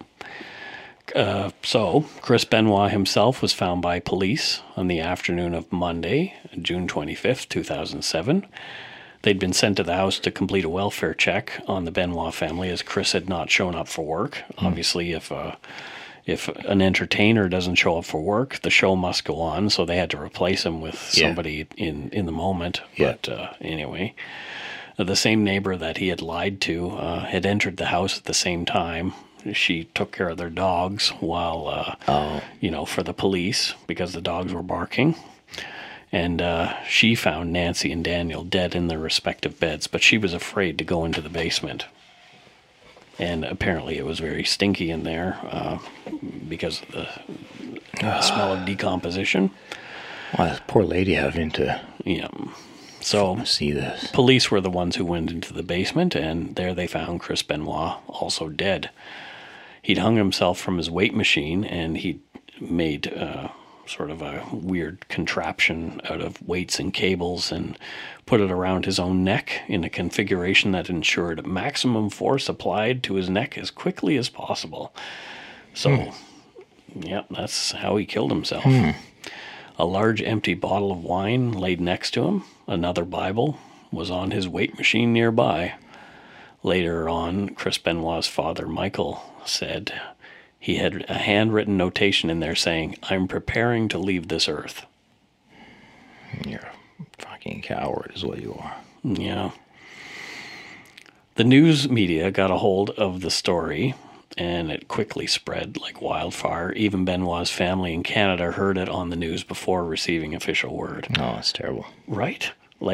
So, Chris Benoit himself was found by police on the afternoon of Monday, June 25th, 2007. They'd been sent to the house to complete a welfare check on the Benoit family as Chris had not shown up for work. Obviously, if an entertainer doesn't show up for work, the show must go on, so they had to replace him with somebody in the moment. Yeah. But anyway, the same neighbor that he had lied to had entered the house at the same time. She took care of their dogs while, for the police because the dogs were barking. And she found Nancy and Daniel dead in their respective beds, but she was afraid to go into the basement. And apparently it was very stinky in there because of the smell of decomposition. Well, this poor lady having to see this. Police were the ones who went into the basement, and there they found Chris Benoit also dead. He'd hung himself from his weight machine, and he'd made sort of a weird contraption out of weights and cables and put it around his own neck in a configuration that ensured maximum force applied to his neck as quickly as possible. So, that's how he killed himself. A large empty bottle of wine laid next to him. Another Bible was on his weight machine nearby. Later on, Chris Benoit's father, Michael, said he had a handwritten notation in there saying, "I'm preparing to leave this earth." You're a fucking coward is what you are. Yeah. The news media got a hold of the story, and it quickly spread like wildfire. Even Benoit's family in Canada heard it on the news before receiving official word. Oh, that's terrible. Right?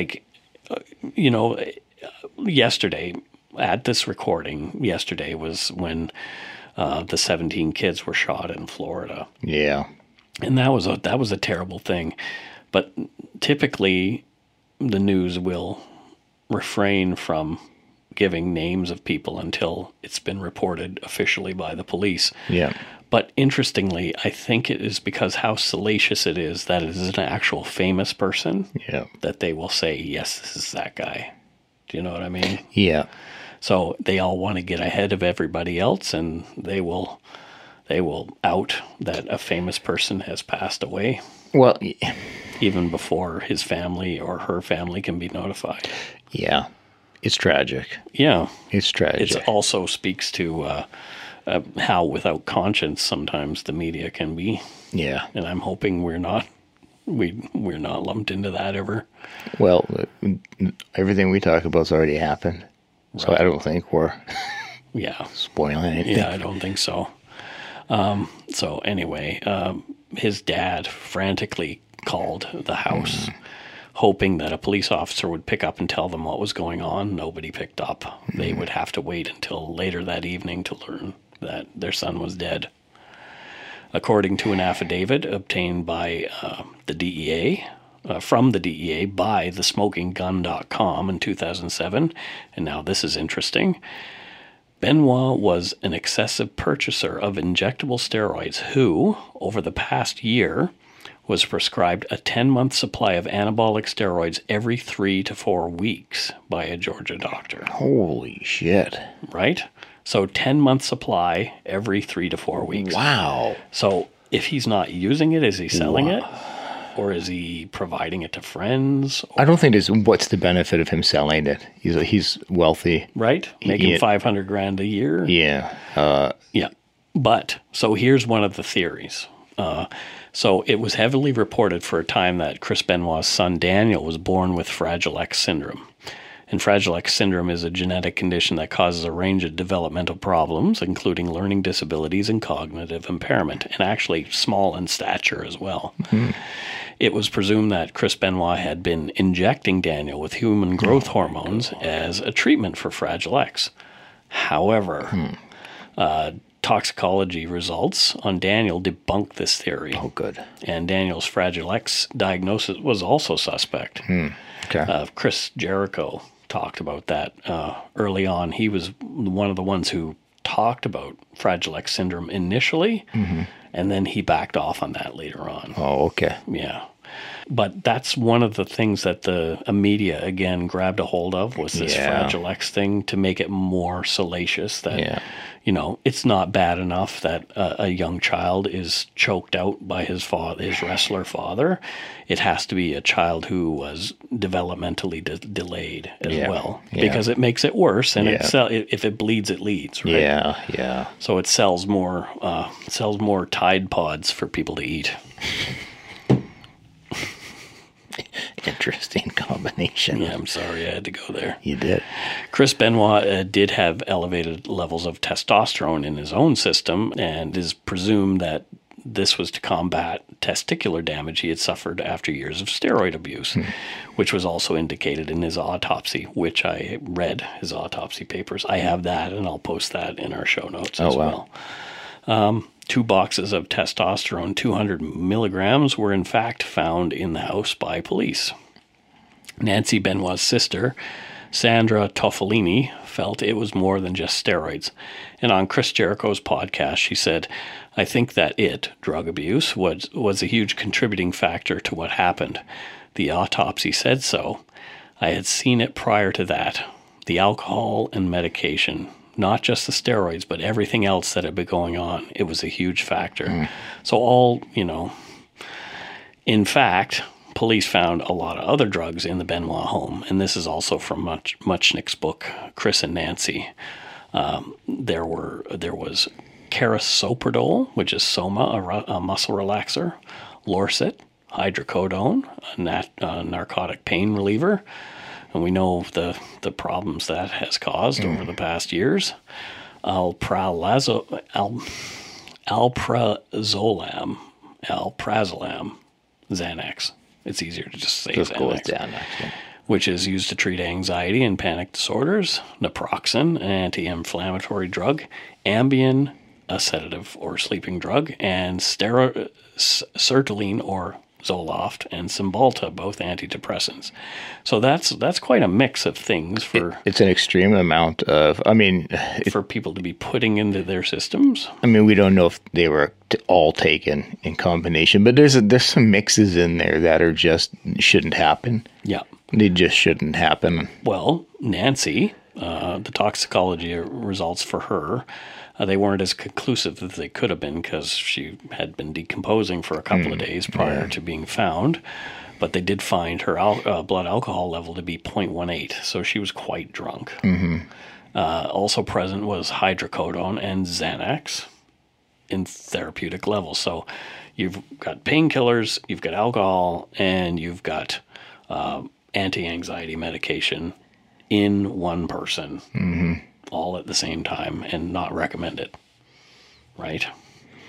Yesterday, at this recording, yesterday was when the 17 kids were shot in Florida. Yeah. And that was a terrible thing. But typically the news will refrain from giving names of people until it's been reported officially by the police. Yeah. But interestingly, I think it is because how salacious it is that it is an actual famous person that they will say, yes, this is that guy. Do you know what I mean? Yeah. So they all want to get ahead of everybody else, and they will out that a famous person has passed away. Well, even before his family or her family can be notified. Yeah. It's tragic. Yeah. It's tragic. It also speaks to how without conscience sometimes the media can be. Yeah. And I'm hoping we're not lumped into that ever. Well, everything we talk about's already happened. Right. So I don't think we're spoiling anything. Yeah, I don't think so. So anyway, his dad frantically called the house, hoping that a police officer would pick up and tell them what was going on. Nobody picked up. They would have to wait until later that evening to learn that their son was dead. According to an affidavit obtained by the DEA, from the DEA by thesmokinggun.com in 2007, and now this is interesting, Benoit was an excessive purchaser of injectable steroids who, over the past year, was prescribed a 10-month supply of anabolic steroids every 3 to 4 weeks by a Georgia doctor. Holy shit. Right? So 10-month supply every 3 to 4 weeks. Wow. So if he's not using it, is he selling it? Or is he providing it to friends? I don't think there's, what's the benefit of him selling it? He's wealthy. Right? Making $500,000 a year? Yeah. Yeah. But, so here's one of the theories. So it was heavily reported for a time that Chris Benoit's son Daniel was born with Fragile X syndrome. And Fragile X syndrome is a genetic condition that causes a range of developmental problems, including learning disabilities and cognitive impairment, and actually small in stature as well. Mm-hmm. It was presumed that Chris Benoit had been injecting Daniel with human growth hormones as a treatment for Fragile X. However, toxicology results on Daniel debunked this theory. Oh, good. And Daniel's Fragile X diagnosis was also suspect. Okay. Chris Jericho talked about that early on. He was one of the ones who talked about Fragile X syndrome initially, and then he backed off on that later on. Oh, okay. Yeah. But that's one of the things that the media, again, grabbed a hold of was this Fragile X thing to make it more salacious that, you know, it's not bad enough that a young child is choked out by his wrestler father. It has to be a child who was developmentally delayed as well, because it makes it worse, and if it bleeds, it leads, right? Yeah. So it sells more Tide Pods for people to eat. Interesting combination. Yeah, I'm sorry I had to go there. You did. Chris Benoit did have elevated levels of testosterone in his own system, and is presumed that this was to combat testicular damage he had suffered after years of steroid abuse, which was also indicated in his autopsy, which I read his autopsy papers. I have that, and I'll post that in our show notes as well. 2 boxes of testosterone, 200 milligrams, were in fact found in the house by police. Nancy Benoit's sister, Sandra Toffolini, felt it was more than just steroids. And on Chris Jericho's podcast, she said, "I think that drug abuse, was a huge contributing factor to what happened. The autopsy said so. I had seen it prior to that. The alcohol and medication, not just the steroids, but everything else that had been going on. It was a huge factor." So in fact, police found a lot of other drugs in the Benoit home. And this is also from Muchnick's book, Chris and Nancy. There was carisoprodol, which is Soma, a muscle relaxer, Lorcet, hydrocodone, a narcotic pain reliever. And we know the problems that has caused over the past years. Alprazolam, Xanax. It's easier to just say Xanax. Which is used to treat anxiety and panic disorders. Naproxen, an anti-inflammatory drug. Ambien, a sedative or sleeping drug. And sertraline or Zoloft, and Cymbalta, both antidepressants. So that's quite a mix of things for... It's an extreme amount of... for people to be putting into their systems. We don't know if they were all taken in combination, but there's some mixes in there that are just shouldn't happen. Yeah. They just shouldn't happen. Well, Nancy, the toxicology results for her, they weren't as conclusive as they could have been because she had been decomposing for a couple of days prior to being found. But they did find her blood alcohol level to be 0.18, so she was quite drunk. Also present was hydrocodone and Xanax in therapeutic levels. So you've got painkillers, you've got alcohol, and you've got anti-anxiety medication in one person. All at the same time, and not recommended, right?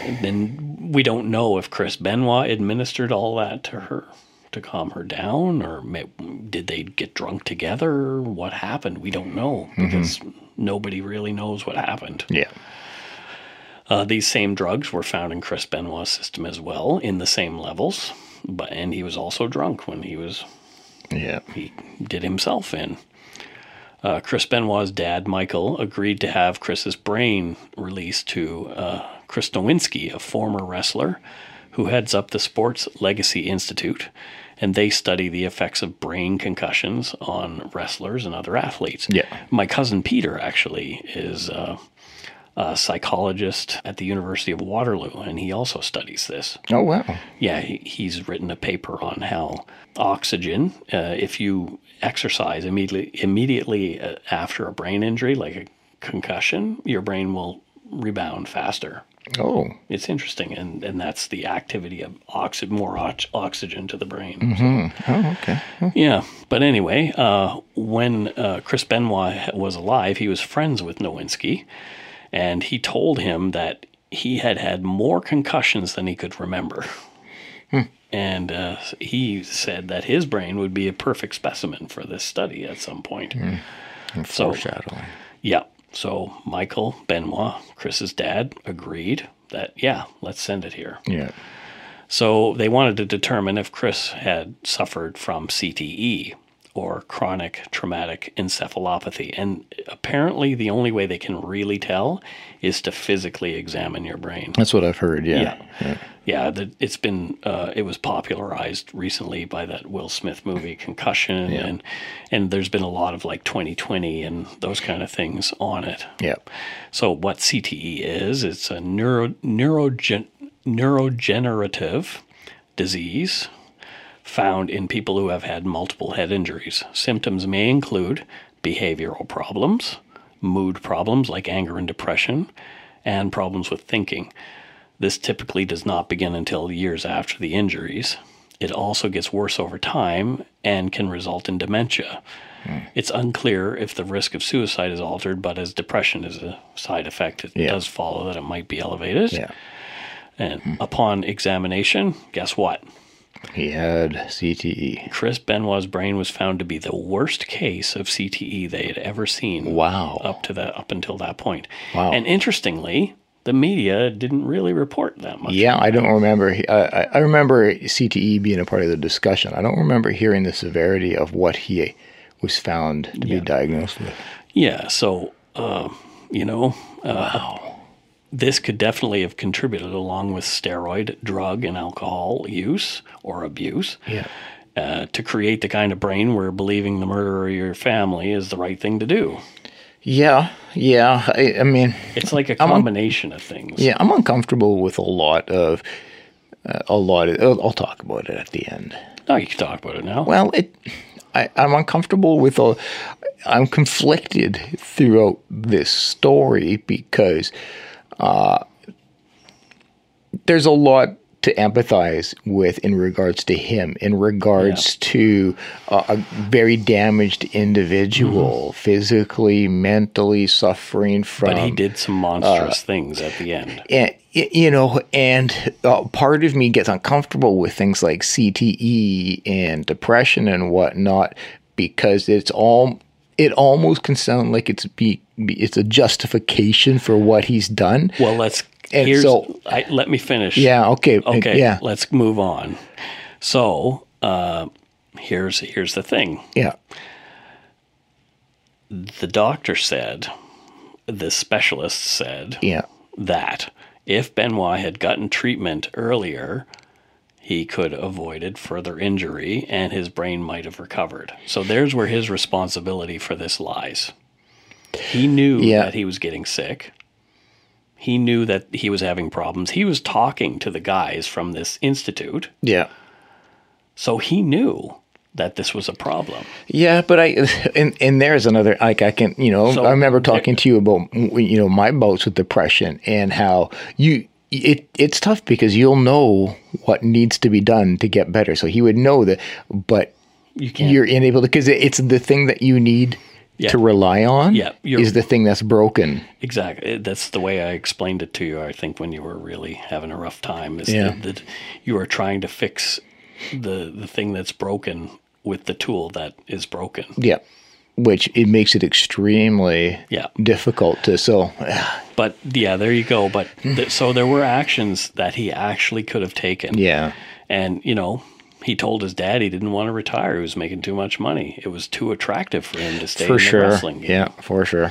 then we don't know if Chris Benoit administered all that to her to calm her down, or did they get drunk together? What happened? We don't know, because nobody really knows what happened. Yeah. These same drugs were found in Chris Benoit's system as well, in the same levels, and he was also drunk when he did himself in. Chris Benoit's dad, Michael, agreed to have Chris's brain released to Chris Nowinski, a former wrestler who heads up the Sports Legacy Institute, and they study the effects of brain concussions on wrestlers and other athletes. Yeah. My cousin Peter actually is a psychologist at the University of Waterloo, and he also studies this. Oh, wow. Yeah, he's written a paper on how oxygen, if you exercise immediately after a brain injury, like a concussion, your brain will rebound faster. Oh. It's interesting, and that's the activity of more oxygen to the brain. Mm-hmm. Oh, okay. Yeah, but anyway, when Chris Benoit was alive, he was friends with Nowinski, and he told him that he had more concussions than he could remember. And he said that his brain would be a perfect specimen for this study at some point. Foreshadowing. Yeah. So Michael Benoit, Chris's dad, agreed that, let's send it here. Yeah. So they wanted to determine if Chris had suffered from CTE, or chronic traumatic encephalopathy. And apparently the only way they can really tell is to physically examine your brain. That's what I've heard, Yeah, it's been, it was popularized recently by that Will Smith movie, Concussion, and there's been a lot of like 2020 and those kind of things on it. Yeah. So what CTE is, it's a neurodegenerative disease found in people who have had multiple head injuries. Symptoms may include behavioral problems, mood problems like anger and depression, and problems with thinking. This typically does not begin until years after the injuries. It also gets worse over time and can result in dementia. It's unclear if the risk of suicide is altered, but as depression is a side effect, it does follow that it might be elevated. Yeah. And upon examination, guess what? He had CTE. Chris Benoit's brain was found to be the worst case of CTE they had ever seen. Wow. Up until that point. Wow. And interestingly, the media didn't really report that much. Yeah, I don't remember. I remember CTE being a part of the discussion. I don't remember hearing the severity of what he was found to be diagnosed with. Yeah, so, wow. This could definitely have contributed, along with steroid, drug, and alcohol use or abuse, to create the kind of brain where believing the murder of your family is the right thing to do. Yeah. I mean, it's like a combination of things. Yeah, I'm uncomfortable with a lot of. I'll talk about it at the end. No, you can talk about it now. Well, I'm uncomfortable with I'm conflicted throughout this story because there's a lot to empathize with in regards to him, in regards to a very damaged individual, physically, mentally suffering from. But he did some monstrous things at the end. And part of me gets uncomfortable with things like CTE and depression and whatnot, because it almost can sound like it's a justification for what he's done. Well, let me finish. Yeah. Okay. Okay. Yeah. Let's move on. So here's the thing. Yeah. The doctor said, the specialist said, that if Benoit had gotten treatment earlier, he could have avoided further injury and his brain might have recovered. So there's where his responsibility for this lies. He knew that he was getting sick. He knew that he was having problems. He was talking to the guys from this institute. Yeah. So he knew that this was a problem. Yeah, but and there's another, like I can, I remember talking to you about, my bouts with depression and how it's tough because you'll know what needs to be done to get better. So he would know that, but you're unable to, because it's the thing that you need to rely on Yeah, is the thing that's broken. Exactly. That's the way I explained it to you, I think, when you were really having a rough time, is Yeah. that you are trying to fix the thing that's broken with the tool that is broken. Yeah. Which it makes it extremely difficult to, so. But yeah, there you go. But so there were actions that he actually could have taken. Yeah. And, you know, he told his dad he didn't want to retire. He was making too much money. It was too attractive for him to stay in the wrestling game. Yeah, for sure.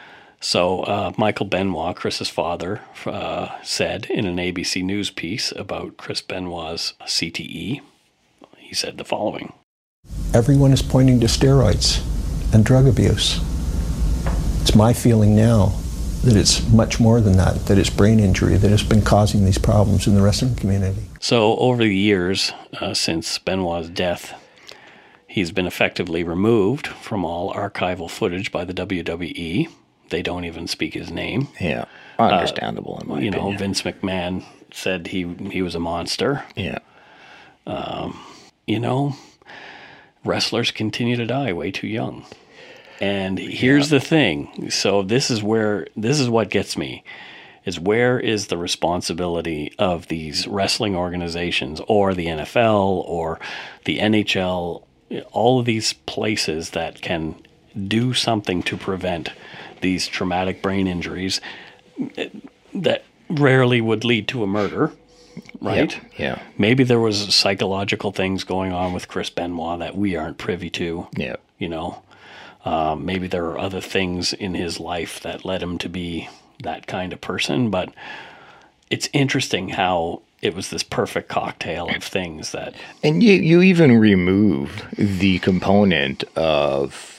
So Michael Benoit, Chris's father, said in an ABC News piece about Chris Benoit's CTE, he said the following. Everyone is pointing to steroids and drug abuse. It's my feeling now that it's much more than that, that it's brain injury that has been causing these problems in the wrestling community. So over the years, since Benoit's death, he's been effectively removed from all archival footage by the WWE. They don't even speak his name. Yeah, understandable in my opinion. You know, Vince McMahon said he was a monster. Yeah. You know, wrestlers continue to die way too young. And here's the thing. So this is what gets me, is where is the responsibility of these wrestling organizations or the NFL or the NHL, all of these places that can do something to prevent these traumatic brain injuries that rarely would lead to a murder, right? Yeah. Maybe there was psychological things going on with Chris Benoit that we aren't privy to. Yeah. You know, maybe there are other things in his life that led him to be that kind of person, but it's interesting how it was this perfect cocktail of things that... And you even remove the component of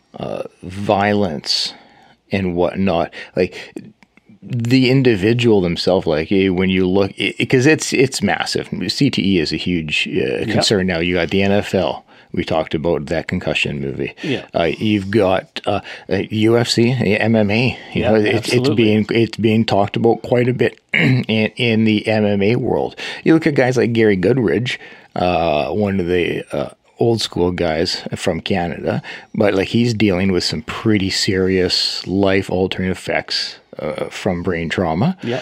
violence and whatnot, like the individual themselves, like when you look, because it's massive. CTE is a huge concern now. You got the NFL. We talked about that concussion movie. Yeah. You've got UFC, MMA. You know, it's being talked about quite a bit in the MMA world. You look at guys like Gary Goodridge, one of the old school guys from Canada, but like he's dealing with some pretty serious life altering effects from brain trauma. Yeah.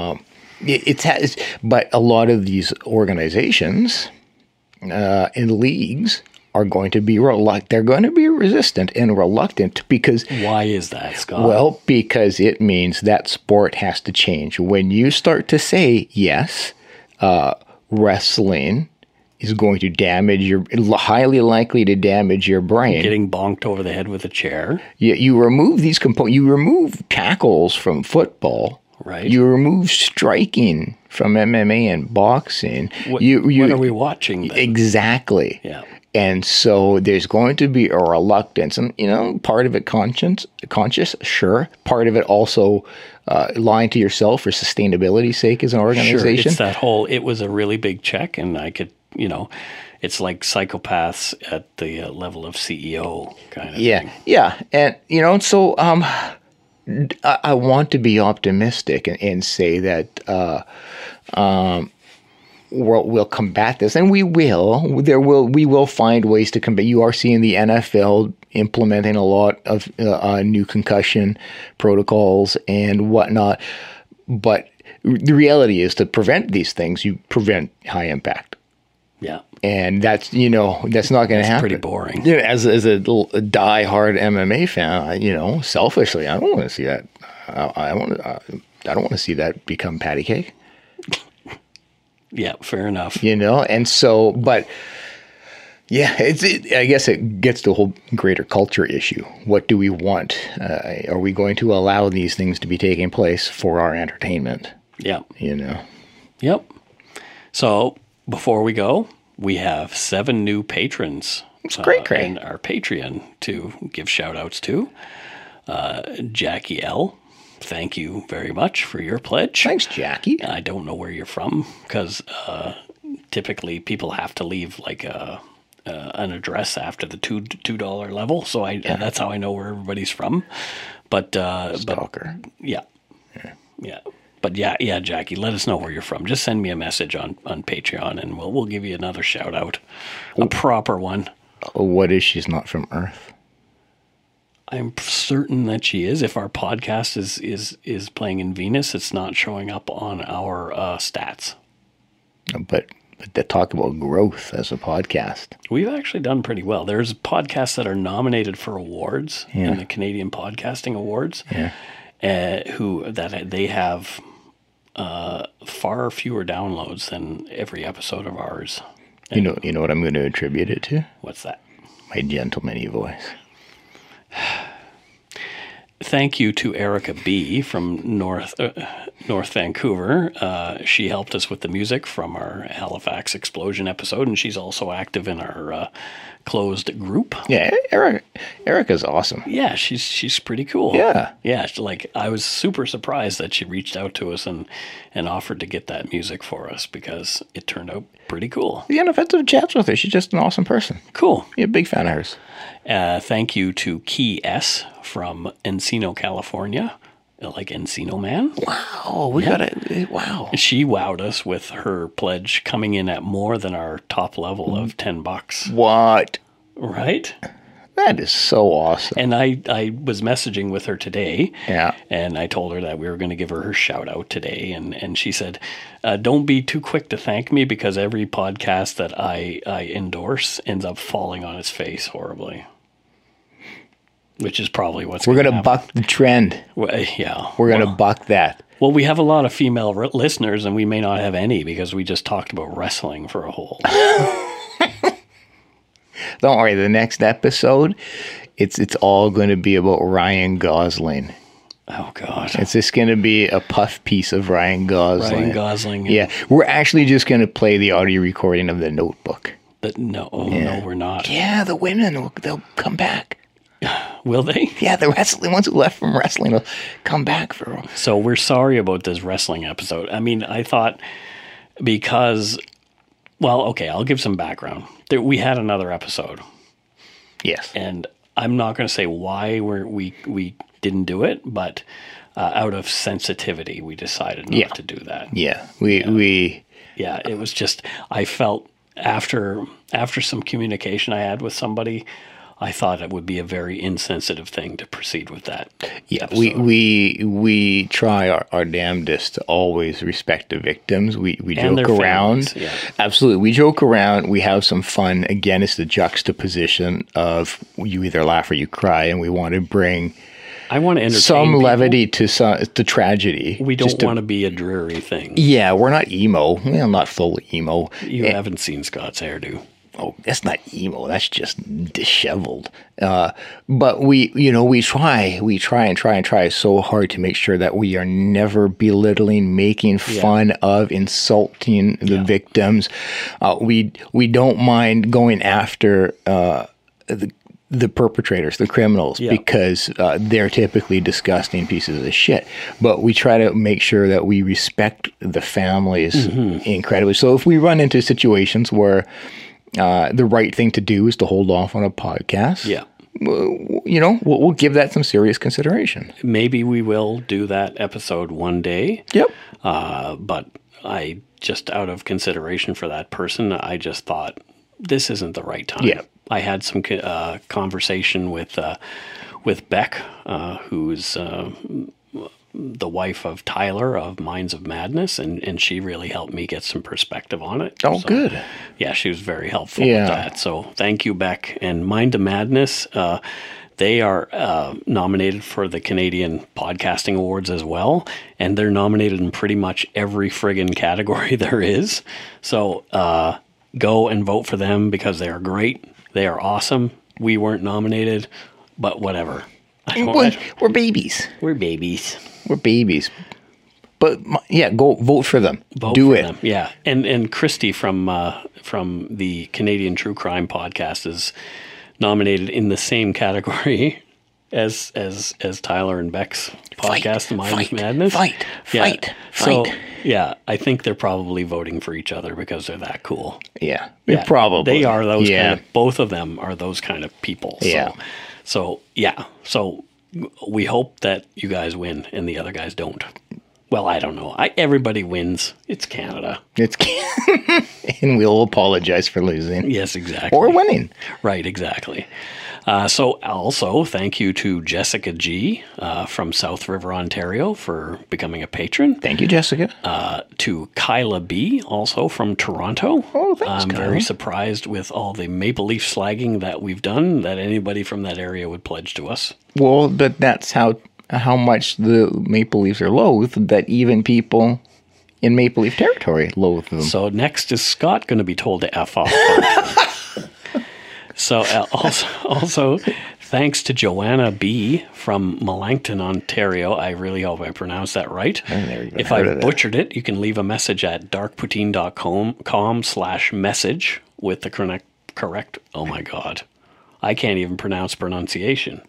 But a lot of these organizations and leagues are going to be they're going to be resistant and reluctant because... Why is that, Scott? Well, because it means that sport has to change. When you start to say, yes, wrestling is going to highly likely to damage your brain. Getting bonked over the head with a chair. You remove these components. You remove tackles from football. Right. You remove striking from MMA and boxing. What are we watching then? Exactly. Yeah. And so there's going to be a reluctance, and you know, part of it conscious, sure. Part of it also lying to yourself for sustainability's sake as an organization. Sure, it's that whole. It was a really big check, and I could, you know, it's like psychopaths at the level of CEO kind of thing. Yeah, and you know, so I want to be optimistic and say that. We'll combat this, and we will. We will find ways to combat. You are seeing the NFL implementing a lot of new concussion protocols and whatnot. But the reality is, to prevent these things, you prevent high impact. Yeah, and that's that's not going to happen. Pretty boring. You know, as a die-hard MMA fan, selfishly, I don't want to see that. I don't want to see that become patty cake. Yeah, fair enough. And so, but yeah, I guess it gets to a whole greater culture issue. What do we want? Are we going to allow these things to be taking place for our entertainment? Yeah. Yep. So before we go, we have 7 new patrons. It's great. In our Patreon to give shout outs to. Jackie L. Thank you very much for your pledge. Thanks, Jackie. I don't know where you're from because typically people have to leave like an address after the $2 level, so that's how I know where everybody's from. But stalker. Yeah. But yeah, Jackie, let us know where you're from. Just send me a message on Patreon, and we'll give you another shout out, a proper one. What is she's not from Earth? I'm certain that she is. If our podcast is playing in Venus, it's not showing up on our stats. But they talk about growth as a podcast. We've actually done pretty well. There's podcasts that are nominated for awards in the Canadian Podcasting Awards. Yeah. They have far fewer downloads than every episode of ours. You know what I'm going to attribute it to? What's that? My gentleman-y voice. Thank you to Erica B. from North Vancouver. She helped us with the music from our Halifax Explosion episode, and she's also active in our closed group. Yeah, Erica's awesome. Yeah, she's pretty cool. Yeah. Yeah, I was super surprised that she reached out to us and offered to get that music for us because it turned out pretty cool. Yeah, and I've had some chats with her. She's just an awesome person. Cool. Yeah, big fan of hers. Thank you to Key S from Encino, California. Like Encino Man. Wow, wow. She wowed us with her pledge coming in at more than our top level of $10. What? Right? That is so awesome. And I was messaging with her today. Yeah. And I told her that we were going to give her shout out today. And she said, don't be too quick to thank me because every podcast that I endorse ends up falling on its face horribly. Which is probably what's we're going to buck the trend. Well, yeah. We're going to buck that. Well, we have a lot of female listeners, and we may not have any because we just talked about wrestling for a whole. Don't worry. The next episode, it's all going to be about Ryan Gosling. Oh, God. It's just going to be a puff piece of Ryan Gosling. Ryan Gosling. Yeah. We're actually just going to play the audio recording of The Notebook. No, we're not. Yeah, the women, they'll come back. Will they? Yeah, the ones who left from wrestling will come back for. So we're sorry about this wrestling episode. I mean, I thought because, well, okay, I'll give some background. We had another episode. Yes. And I'm not going to say why we didn't do it, but out of sensitivity, we decided not to do that. Yeah, Yeah, it was just I felt after some communication I had with somebody. I thought it would be a very insensitive thing to proceed with that. Yeah, episode. we try our damnedest to always respect the victims. We joke around. Yeah. Absolutely. We joke around. We have some fun. Again, it's the juxtaposition of you either laugh or you cry, and we want to bring I want to entertain some people. levity to tragedy. We don't want to be a dreary thing. Yeah, we're not emo. Well, not full emo. You haven't seen Scott's hairdo. Oh, that's not emo. That's just disheveled. But we try so hard to make sure that we are never belittling, making fun of, insulting the victims. We don't mind going after the perpetrators, the criminals, because they're typically disgusting pieces of shit. But we try to make sure that we respect the families incredibly. So if we run into situations where the right thing to do is to hold off on a podcast. Yeah. We'll give that some serious consideration. Maybe we will do that episode one day. Yep. But I just, out of consideration for that person, I just thought this isn't the right time. Yeah. I had some conversation with Beck, who's the wife of Tyler of Minds of Madness, and she really helped me get some perspective on it. Oh, so, good. Yeah, she was very helpful with that. So thank you, Beck. And Mind of Madness, they are nominated for the Canadian Podcasting Awards as well, and they're nominated in pretty much every friggin' category there is. So go and vote for them because they are great. They are awesome. We weren't nominated, but whatever. We're babies. We're babies. We're babies. But go vote for them. Do it. Them. Yeah. And Christy from the Canadian True Crime Podcast is nominated in the same category as Tyler and Beck's podcast, Mind of Madness. Fight. So yeah, I think they're probably voting for each other because they're that cool. Yeah. Probably. They are those kind of, both of them are those kind of people. Yeah. So we hope that you guys win and the other guys don't. Well, I don't know. Everybody wins. It's Canada. And we'll apologize for losing. Yes, exactly. Or winning. Right, exactly. So also, thank you to Jessica G. From South River, Ontario, for becoming a patron. Thank you, Jessica. To Kyla B., also from Toronto. Oh, thanks, I'm Kyla. very surprised with all the Maple Leaf slagging that we've done, that anybody from that area would pledge to us. Well, but that's how much the Maple Leafs are loathed, that even people in Maple Leaf territory loathe them. So next is Scott going to be told to F off. So also, thanks to Joanna B. from Melancton, Ontario. I really hope I pronounced that right. If I butchered it, you can leave a message at darkpoutine.com/message with the correct. Oh my God, I can't even pronounce pronunciation.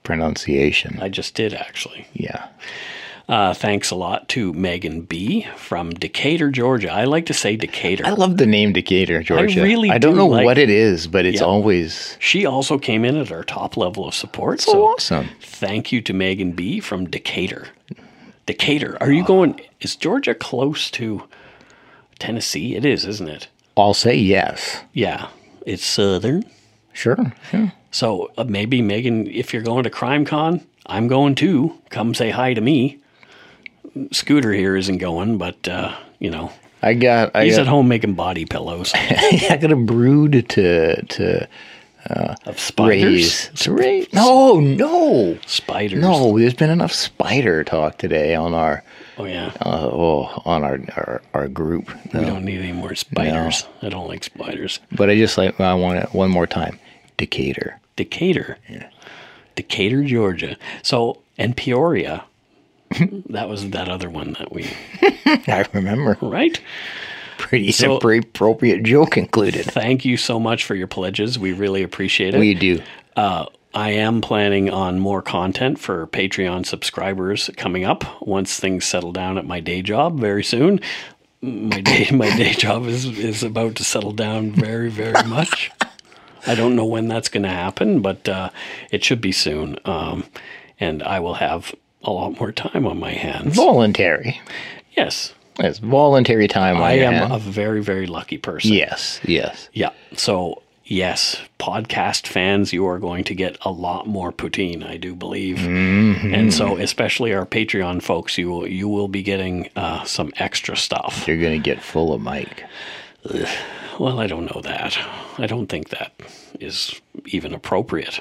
I just did, actually. Yeah. Thanks a lot to Megan B. from Decatur, Georgia. I like to say Decatur. I love the name Decatur, Georgia. I don't know like what it is, but it's always... She also came in at our top level of support. So awesome. Thank you to Megan B. from Decatur. Decatur. Are you going... Is Georgia close to Tennessee? It is, isn't it? I'll say yes. Yeah. It's southern. Sure. Yeah. So maybe, Megan, if you're going to CrimeCon, I'm going too. Come say hi to me. Scooter here isn't going, but, he's at home making body pillows. I got a brood to of spiders? raise. No. Spiders. No, there's been enough spider talk today on our... Oh, yeah. On our group. No. We don't need any more spiders. No. I don't like spiders. But I want it one more time. Decatur. Yeah. Decatur, Georgia. So, and Peoria. That was that other one that we... I remember. Right? Pretty appropriate joke included. Thank you so much for your pledges. We really appreciate it. We do. I am planning on more content for Patreon subscribers coming up once things settle down at my day job very soon. My day job is about to settle down very, very much. I don't know when that's going to happen, but it should be soon. And I will have a lot more time on my hands. Voluntary. Yes. It's voluntary time on your hands. I am a very, very lucky person. Yes. Yeah. So, yes, podcast fans, you are going to get a lot more poutine, I do believe. Mm-hmm. And so, especially our Patreon folks, you will be getting some extra stuff. You're going to get full of Mike. Well, I don't know that. I don't think that is even appropriate.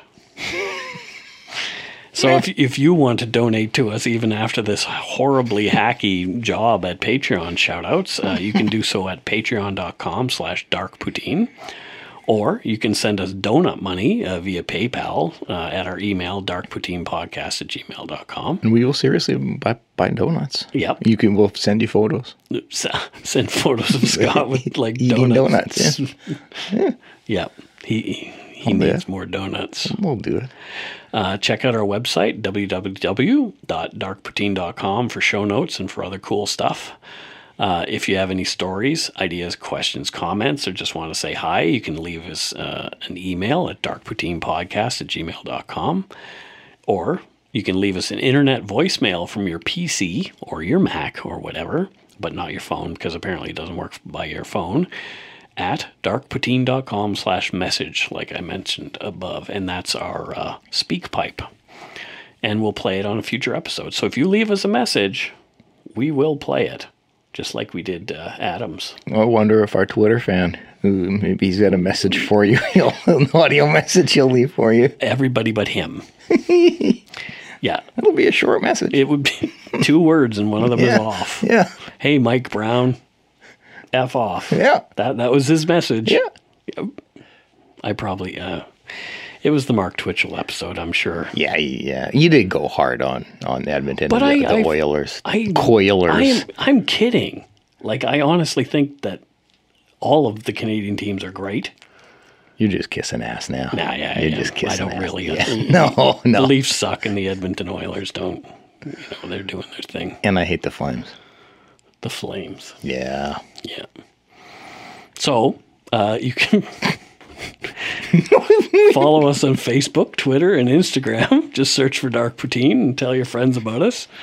So if you want to donate to us even after this horribly hacky job at Patreon shoutouts, you can do so at patreon.com/darkpoutine. Or you can send us donut money via PayPal at our email, darkpoutinepodcast@gmail.com. And we will seriously buy donuts. Yep. We'll send you photos. Send photos of Scott with like eating donuts. Yeah. Yep. He needs more donuts. We'll do it. Check out our website, www.darkpoutine.com, for show notes and for other cool stuff. If you have any stories, ideas, questions, comments, or just want to say hi, you can leave us an email at darkpoutinepodcast@gmail.com. Or you can leave us an internet voicemail from your PC or your Mac or whatever, but not your phone, because apparently it doesn't work by your phone, at darkpoutine.com/message, like I mentioned above. And that's our speak pipe. And we'll play it on a future episode. So if you leave us a message, we will play it, just like we did Adams. I wonder if our Twitter fan, who maybe he's got a message for you, an audio message he'll leave for you. Everybody but him. Yeah. It'll be a short message. It would be 2 words and one of them is off. Yeah. Hey, Mike Brown. F off. Yeah. That was his message. Yeah. I probably, it was the Mark Twitchell episode, I'm sure. Yeah. You did go hard on Edmonton but and the Oilers. Coilers. I'm kidding. Like, I honestly think that all of the Canadian teams are great. You're just kissing ass now. Nah, yeah. You're just kissing ass. I don't really. No. The Leafs suck and the Edmonton Oilers don't. They're doing their thing. And I hate the Flames. The Flames. Yeah. So, you can follow us on Facebook, Twitter, and Instagram. Just search for Dark Poutine and tell your friends about us.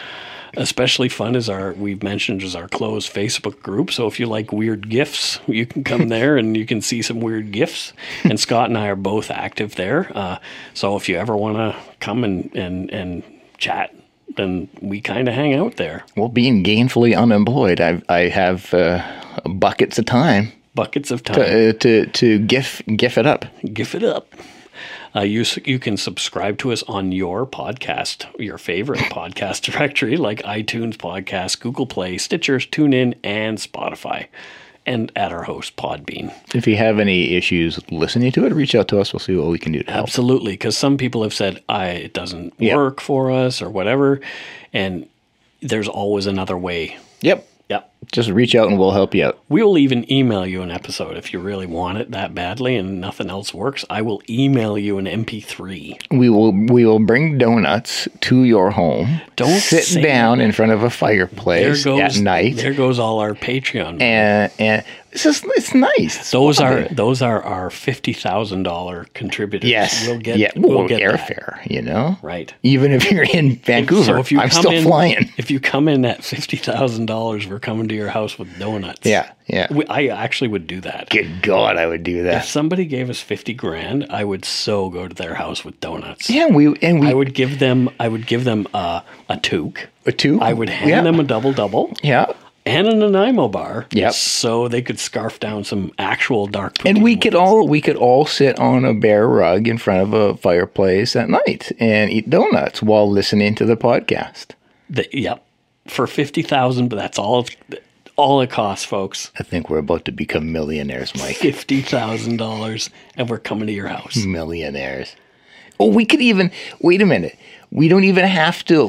Especially fun is we've mentioned is our closed Facebook group. So if you like weird GIFs, you can come there and you can see some weird GIFs. And Scott and I are both active there. So if you ever want to come and chat, then we kind of hang out there. Well, being gainfully unemployed, I have buckets of time. Buckets of time. To gif it up. GIF it up. You can subscribe to us on your podcast, your favorite podcast directory, like iTunes Podcast, Google Play, Stitcher, TuneIn, and Spotify, and at our host, Podbean. If you have any issues listening to it, reach out to us. We'll see what we can do to help. Absolutely, because some people have said it doesn't work for us or whatever, and there's always another way. Yep. Just reach out and we'll help you out. We will even email you an episode if you really want it that badly and nothing else works. I will email you an MP3. We will bring donuts to your home. Don't sit down in front of a fireplace at night. There goes all our Patreon. And it's nice. Those are our $50,000 contributors. Yes. We'll get airfare, you know? Right. Even if you're in Vancouver, I'm still flying. If you come in at $50,000, we're coming to your house with donuts. Yeah. I actually would do that. Good God, I would do that. If somebody gave us $50,000, I would so go to their house with donuts. Yeah, I would give them a toque. A toque? I would hand them a double. Yeah. And an Nanaimo bar. Yep. So they could scarf down some actual dark poutine. And we could all sit on a bare rug in front of a fireplace at night and eat donuts while listening to the podcast. Yep. For $50,000, but that's all it costs, folks. I think we're about to become millionaires, Mike. $50,000, and we're coming to your house. Millionaires. Oh, we could even wait a minute. We don't even have to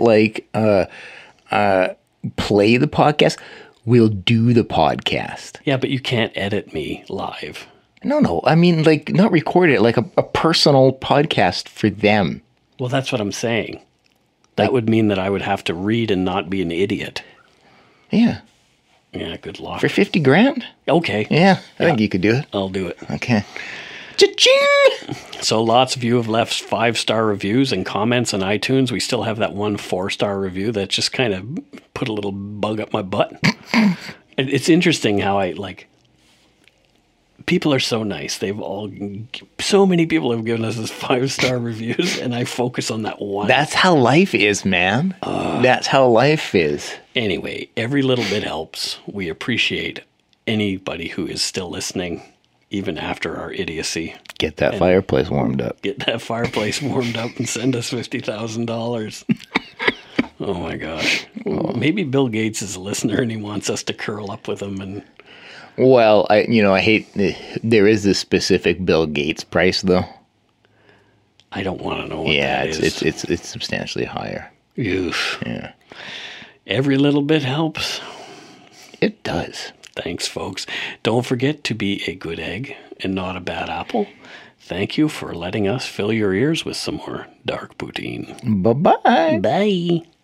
play the podcast. We'll do the podcast. Yeah, but you can't edit me live. No. I mean, not record it, like a personal podcast for them. Well, that's what I'm saying. That would mean that I would have to read and not be an idiot. Yeah. Yeah, good luck. For $50,000? Okay. Yeah, I think you could do it. I'll do it. Okay. Cha-ching! So lots of you have left 5-star reviews and comments on iTunes. We still have that one 4-star review that just kind of put a little bug up my butt. It's interesting how people are so nice. So many people have given us this 5-star reviews, and I focus on that one. That's how life is, man. That's how life is. Anyway, every little bit helps. We appreciate anybody who is still listening, even after our idiocy. Get that fireplace warmed up. Get that fireplace warmed up and send us $50,000. Oh my gosh. Maybe Bill Gates is a listener and he wants us to curl up with him and... Well, I hate there is this specific Bill Gates price though. I don't want to know what that is. It's substantially higher. Oof. Yeah. Every little bit helps. It does. Thanks, folks. Don't forget to be a good egg and not a bad apple. Thank you for letting us fill your ears with some more dark poutine. Bye-bye. Bye.